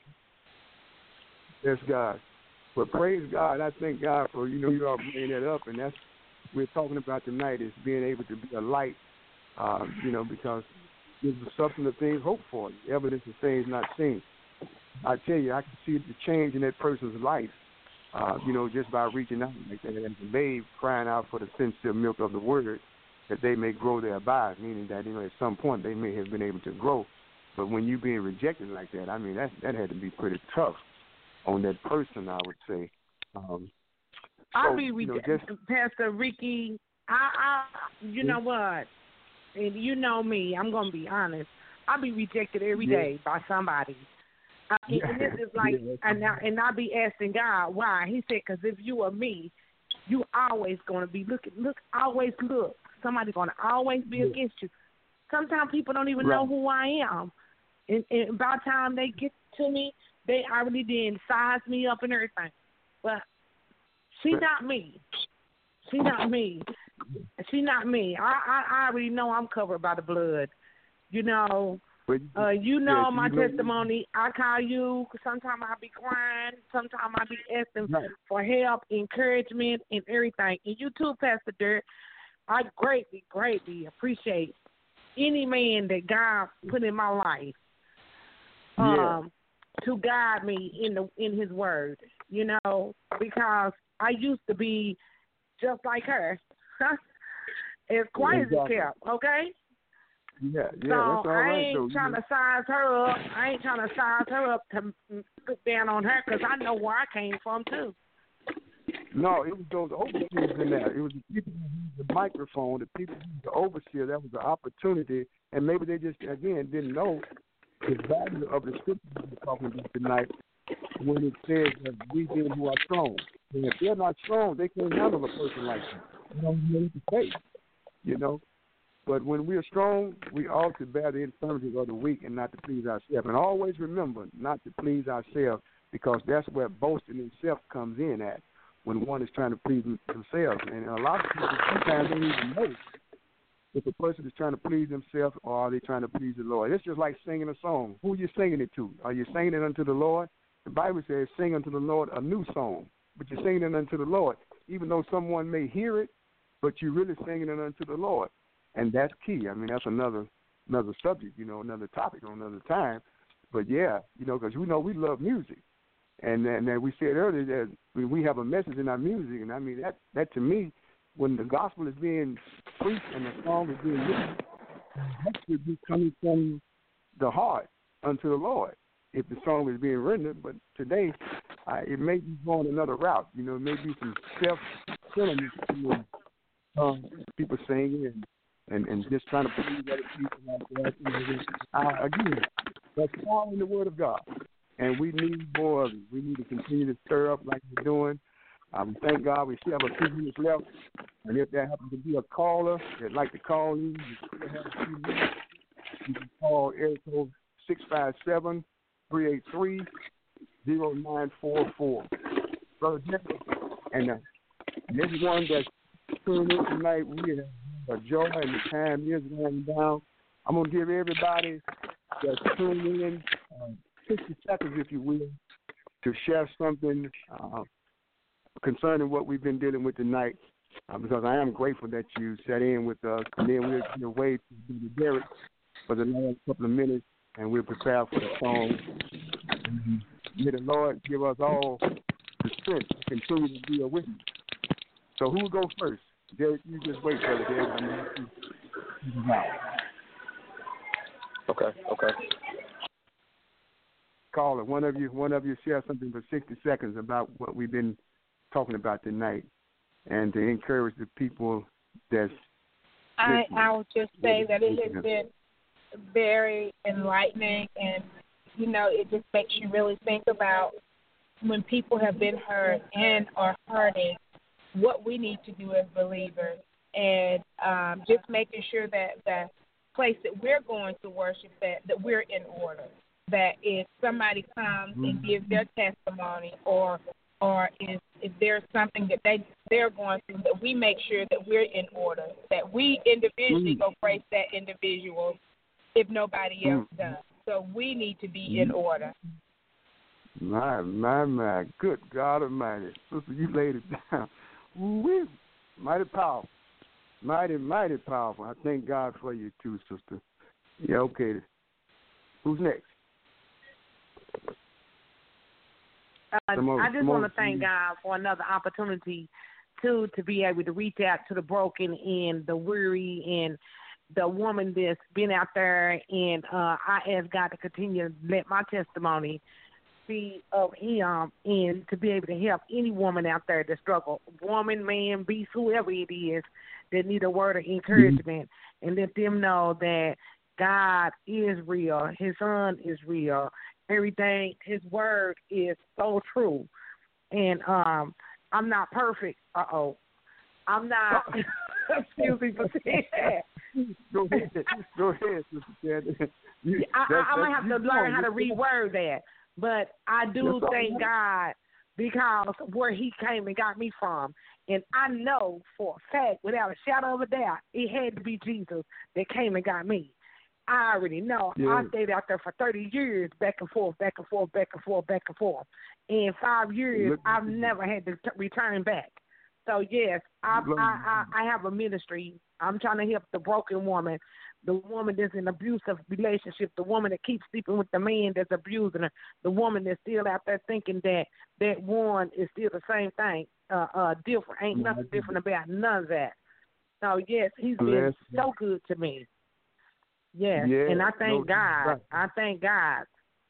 Yes, God. But praise God. I thank God for, you know, you all bringing that up. And that's what we're talking about tonight, is being able to be a light, you know, because there's the substance of things hoped for, evidence of things not seen. I tell you, I can see the change in that person's life, you know, just by reaching out like that. And the babe crying out for the sincere milk of the word, that they may grow thereby, meaning that, you know, at some point they may have been able to grow. But when you being rejected like that, I mean, that had to be pretty tough on that person, I would say. I'll be rejected, Pastor Ricky. You know what? And you know me. I'm gonna be honest. I'll be rejected every day by somebody. And this is like, and I'll be asking God why. He said, because if you are me, you always gonna be always look. Somebody's gonna always be against you. Sometimes people don't even know who I am, and by the time they get to me, they already did size me up and everything. But she's not me. She's not me. She's not me. I already know I'm covered by the blood. You know. My testimony. I call you. Sometimes I be crying. Sometimes I be asking for help, encouragement, and everything. And you too, Pastor Dirk. I greatly, greatly appreciate any man that God put in my life to guide me in His Word. You know, because I used to be just like her, as quiet as it kept. Okay. Yeah, so that's all right. I ain't trying to size her up. I ain't trying to size her up to look down on her because I know where I came from too. No, it was those overseers in there. It was the people who used the microphone, the people who used the overseer. That was the opportunity, and maybe they just again didn't know the value of the scripture we're talking about tonight when it says that we being who are strong. And if they're not strong, they can't handle a person like that. They don't know what to say, you know. But when we are strong, we ought to bear the infirmities of the weak and not to please ourselves. And always remember not to please ourselves, because that's where boasting in self comes in at, when one is trying to please themselves. And a lot of people sometimes don't even know if a person is trying to please themselves or are they trying to please the Lord. It's just like singing a song. Who are you singing it to? Are you singing it unto the Lord? The Bible says sing unto the Lord a new song, but you're singing it unto the Lord, even though someone may hear it, but you're really singing it unto the Lord. And that's key. I mean, that's another subject, you know, another topic on another time. But, yeah, you know, because we know we love music. And then we said earlier that we have a message in our music. And, I mean, that to me, when the gospel is being preached and the song is being written, that should be coming from the heart unto the Lord if the song is being written. But today, it may be going another route. You know, it may be some self-centeredness, people singing and just trying to please other people like that. Again, that's following the Word of God, and we need more of it. We need to continue to stir up like we're doing. We thank God we still have a few minutes left, and if there happens to be a caller that'd like to call in, you still have a few minutes. You can call area code 657-383-0944. Brother Jeffrey, and this one that's tuning in tonight, we have a joy, and the time is going down. I'm going to give everybody that's tuning in 60 seconds, if you will, to share something concerning what we've been dealing with tonight, because I am grateful that you sat in with us, and then we'll wait to do Derek for the last couple of minutes, and we'll prepare for the song. May the Lord give us all the strength to continue to be a witness. So who will go first? Derek, you just wait, brother Derek. Okay. Caller, one of you share something for 60 seconds about what we've been talking about tonight, and to encourage the people that's I would just say that it has been very enlightening, and, you know, it just makes you really think about when people have been hurt and are hurting, what we need to do as believers, and just making sure that the place that we're going to worship, that we're in order, that if somebody comes and gives their testimony or if there's something that they're going through, that we make sure that we're in order, that we individually go praise that individual if nobody else does. So we need to be in order. My, good God Almighty. Sister, you laid it down. Woo-wee. Mighty powerful. Mighty powerful. I thank God for you too, sister. Yeah, okay. Who's next? I just want to thank God for another opportunity to be able to reach out to the broken and the weary and the woman that's been out there, and I ask God to continue to let my testimony be of Him, and to be able to help any woman out there that struggle, woman, man, beast, whoever it is, that need a word of encouragement, and let them know that God is real, His Son is real, everything, His word is so true. And I'm not perfect. I'm not. Excuse me for saying that. Go ahead, Sister Candy. I'm going to have to learn how to reword that. But I do thank God because where He came and got me from. And I know for a fact, without a shadow of a doubt, it had to be Jesus that came and got me. I already know. Yeah. I stayed out there for 30 years, back and forth, back and forth, back and forth, back and forth. In 5 years, I've never had to return back. So, yes, I have a ministry. I'm trying to help the broken woman, the woman that's in an abusive relationship, the woman that keeps sleeping with the man that's abusing her, the woman that's still out there thinking that one is still the same thing, different. Ain't nothing different about none of that. So, yes, He's been so good to me. Yes, and I thank God. Right. I thank God.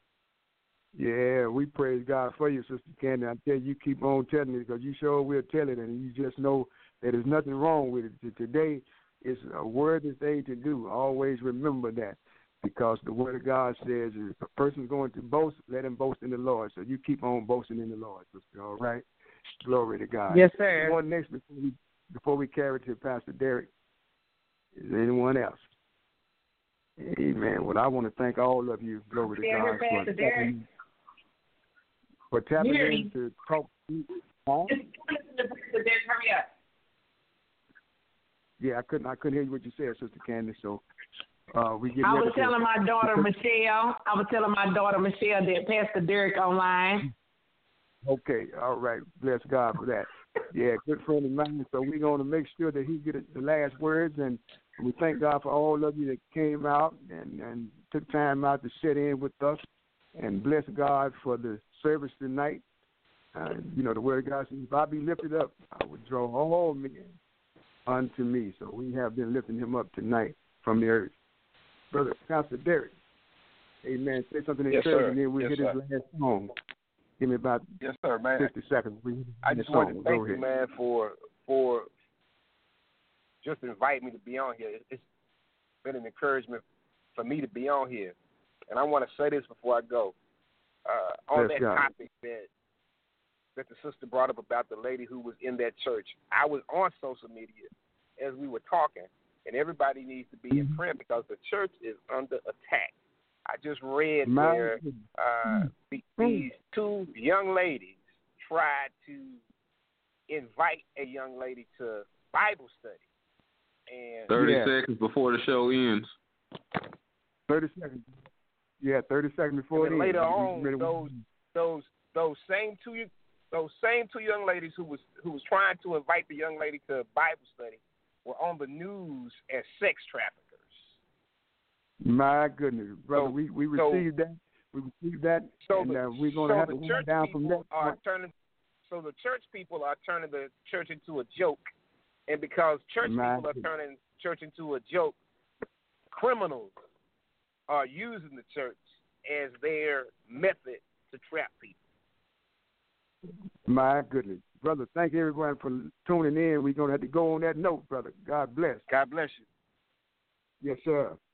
Yeah, we praise God for you, Sister Candy. I tell you, keep on telling it because you sure will tell it, and you just know that there's nothing wrong with it. Today is a worthy thing to do. Always remember that because the Word of God says if a person's going to boast, let him boast in the Lord. So you keep on boasting in the Lord, sister, all right? Glory to God. Yes, sir. One next before we carry it to Pastor Derek. Is there anyone else? Amen. Well, I want to thank all of you, glory to God, for tapping in to talk. Huh? Hurry up. Yeah, I couldn't hear what you said, Sister Candace. So we get. I was telling my daughter Michelle. That Pastor Derek online. Okay, all right. Bless God for that. Yeah, good friend of mine. So we're going to make sure that he gets the last words, and we thank God for all of you that came out and took time out to sit in with us, and bless God for the service tonight. The Word of God says, if I be lifted up, I will draw all men unto me. So we have been lifting him up tonight from the earth. Brother Pastor Derek, amen. Say something encouraging, and then we'll hit his last song. Give me about 50 seconds. I just want to thank you, man, for just inviting me to be on here. It's been an encouragement for me to be on here. And I want to say this before I go. On that topic that the sister brought up about the lady who was in that church, I was on social media as we were talking, and everybody needs to be in prayer because the church is under attack. I just read where these two young ladies tried to invite a young lady to Bible study. And 30 seconds before the show ends. 30 seconds. Yeah, 30 seconds before it ends. Later on, those same two young ladies who was trying to invite the young lady to Bible study were on the news as sex traffickers. My goodness, brother, we received that. We received that, and we're going to have to come down from that. So the church people are turning the church into a joke, and because church people are turning church into a joke, criminals are using the church as their method to trap people. My goodness. Brother, thank you everyone for tuning in. We're going to have to go on that note, brother. God bless. God bless you. Yes, sir.